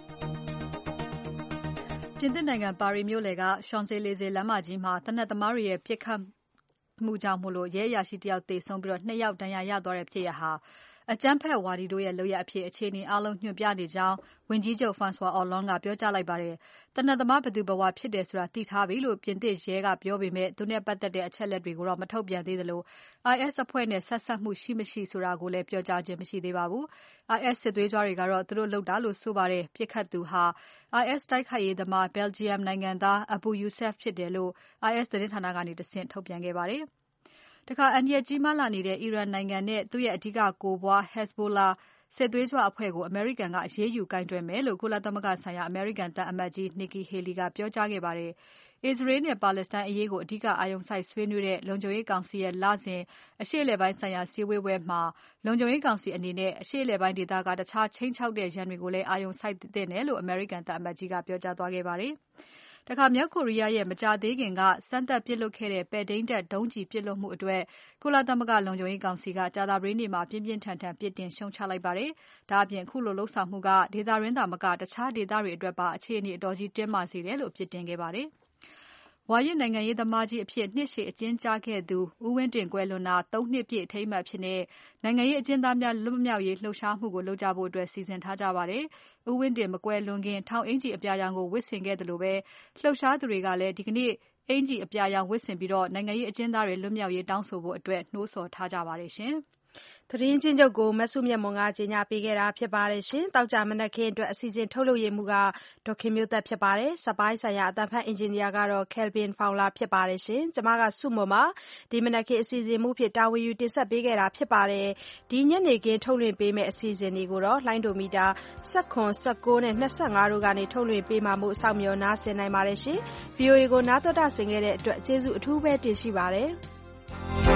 S8: ။ပြင်သစ်နိုင်ငံပါရီမြို့လယ်က Champs-Élysées လမ်းမကြီးမှာသေနတ်သမားတွေရဲ့ပစ်ခတ်မှုကြောင့်မို့လို့ရဲအရာရှိတယောက်သေဆုံးပြီးတော့နှစ်ယောက်ဒဏ်ရာရသွားတဲ့ဖြစ်ရပ်ဟာအကြမ်းဖက်ဝါဒီတို့ရဲ့လုပ်ရပ်အဖြစ်အခြေအနေအလုံးညွှန်ပြနေကြောင်းဝန်ကြီးချုပ် François Hollande ကပြောကြားလိုက်ပါတယ်။သေနတ်သမားဘယ်သူဘဝဖြစ်တယ်ဆိုတာသိထားပြီလို့ပြင်သစ်ရဲကပြောပေမဲ့သူနဲ့ပတ်သက်တဲ့အချက်လက်တွေကိုတော့မထုတ်ပြန်သေးသလို I S အဖွဲ့နဲ့ဆက်ဆက်မှုရှိမရှိဆိုတာကိုလည်းပြောကြားခြင်းမရှိသေးပါဘူး။ I S စစ်သွေးကြွတွေကတော့သူတို့လုပ်တာလို့ဆိုပါတယ်။ပြစ်ခတ်သူဟာ I S တိုက်ခိုက်ရေးသမား Belgium နိုင်ငံသား Abu Yusuf ဖြစ်တယ်လို့ I S သတင်းဌာနကနေတဆင့်ထုတ်ပြန်ခဲ့ပါတယ်။တခါအန်ဒီယကြီးမားလာနေတဲ့အီရန်နိုင်ငံနဲ့သူ့ရဲ့အဓိကကိုပွား Hezbollah စစ်သွေးကြွအဖွဲ့ကိုအမေရိကန်ကအရေးယူကင်တွယ်မယ်လို့ကုလသမဂ္ဂဆိုင်ရာအမေရိကန်တပ်အမတ်ကြီး Nikki Haley ကပြောကြားခဲ့ပါတယ်။ Israel နဲ့ Palestine အရေးကိုအဓိကအာရုံစိုက်ဆွေးနွေးတဲ့လုံခြုံရေးကောင်စီရဲ့လစဉ်အရှေ့အလယ်ပိုင်းဆိုင်ရာစည်းဝေးပွဲမှာလုံခြုံရေးကောင်စီအနေနဲ့အရှေ့အလယ်ပိုင်းဒေသကတခြားချင်းချောက်တဲ့ရန်တွေကိုလည်းအာရုံစိုက်သင့်တယ်လို့အမေရိကန်တပ်အမတ်ကြီးကပြောကြားသွားခဲ့ပါတယ်။တခါမြောက်ကိုရီးယားရဲ့မကြာသေးခင်ကစမ်းသပ်ပစ်လွတ်ခဲ့တဲ့ပဲ့ထိန်းတပ်ဒုံးကျည်ပစ်လွတ်မှုအတွက်ကုလသမဂ္ဂလုံခြုံရေးကောင်စီကကြာသပတေးနေ့မှာပြင်းပြင်းထန်ထန်ပြစ်တင်ရှုံချလိုက်ပါတယ်။ဒါအပြင်ခုလိုလှုပ်ဆောင်မှုကဒေသရင်းသာမကတခြားဒေသတွေအတွက်ပါအခြေအနေအတော်ကြီးတင်းမာစေတယ်လို့ပြစ်တင်ခဲ့ပါတယ်။ဝါရင့်နိုင်ငံရေးသမားကြီးအဖြစ်နှစ်ရှည်အကျဉ်းချခဲ့သူဦးဝင်းတင်ကွယ်လွန်တာ၃နှစ်ပြည့်အထိမ်းအမှတ်ဖြစ်တဲ့နိုင်ငံရေးအကျဉ်းသားများလွတ်မြောက်ရေးလှုပ်ရှားမှုကိုလုပ်ကြဖို့အတွက်စီစဉ်ထားကြပါတယ်။ဦးဝင်းတင်မကွယ်လွန်ခင်ထောင်အင်ကြီးအပြာရောင်ကိုဝတ်ဆင်ခဲ့တယ်လို့ပဲလှုပ်ရှားသူတွေကလည်းဒီကနေ့အင်ကြီးအပြာရောင်ဝတ်ဆင်ပြီးတော့နိုင်ငံရေးအကျဉ်းသားတွေလွတ်မြောက်ရေးတောင်းဆိုဖို့အတွက်နှိုးဆော်ထားကြပါတယ်ရှင်။
S2: သတင်းချင်းချုပ်ကိုမဆုမြတ်မွန်ကကြေညာပေးခဲ့တာဖြစ်ပါတယ်ရှင်။တောက်ကြမနက်ခင်းအတွက်အစီအစဉ်ထုတ်လုပ်ရမှုကဒေါခင်မျိုးသက်ဖြစ်ပါတယ်။စပိုင်းဆိုင်ရာအတန်ဖတ်အင်ဂျင်နီယာကတော့ Kelvin Fowler ဖြစ်ပါတယ်ရှင်။ကျွန်မကစုမွန်ပါဒီမနက်ခင်းအစီအစဉ်မှုဖြစ်တာဝန်ယူတင်ဆက်ပေးခဲ့တာဖြစ်ပါတယ်။ဒီညနေခင်းထုတ်လွှင့်ပေးမယ့်အစီအစဉ်တွေကိုတော့လိုင်းဒိုမီတာ၁၇ ၁၉နဲ့၂၅တို့ကနေထုတ်လွှင့်ပေးမှာမို့အဆောင်မြော်နားဆင်နိုင်ပါတယ်ရှင်။ V O A ကိုနားတော်တာဆင်ခဲ့တဲ့အတွက်ကျေးဇူးအထူးပဲတင်ရှိပါတယ်။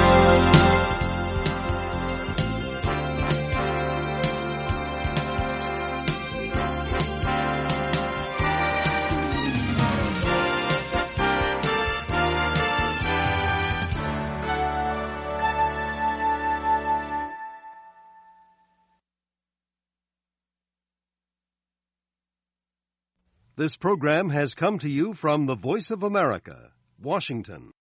S1: This program has come to you from the Voice of America, Washington.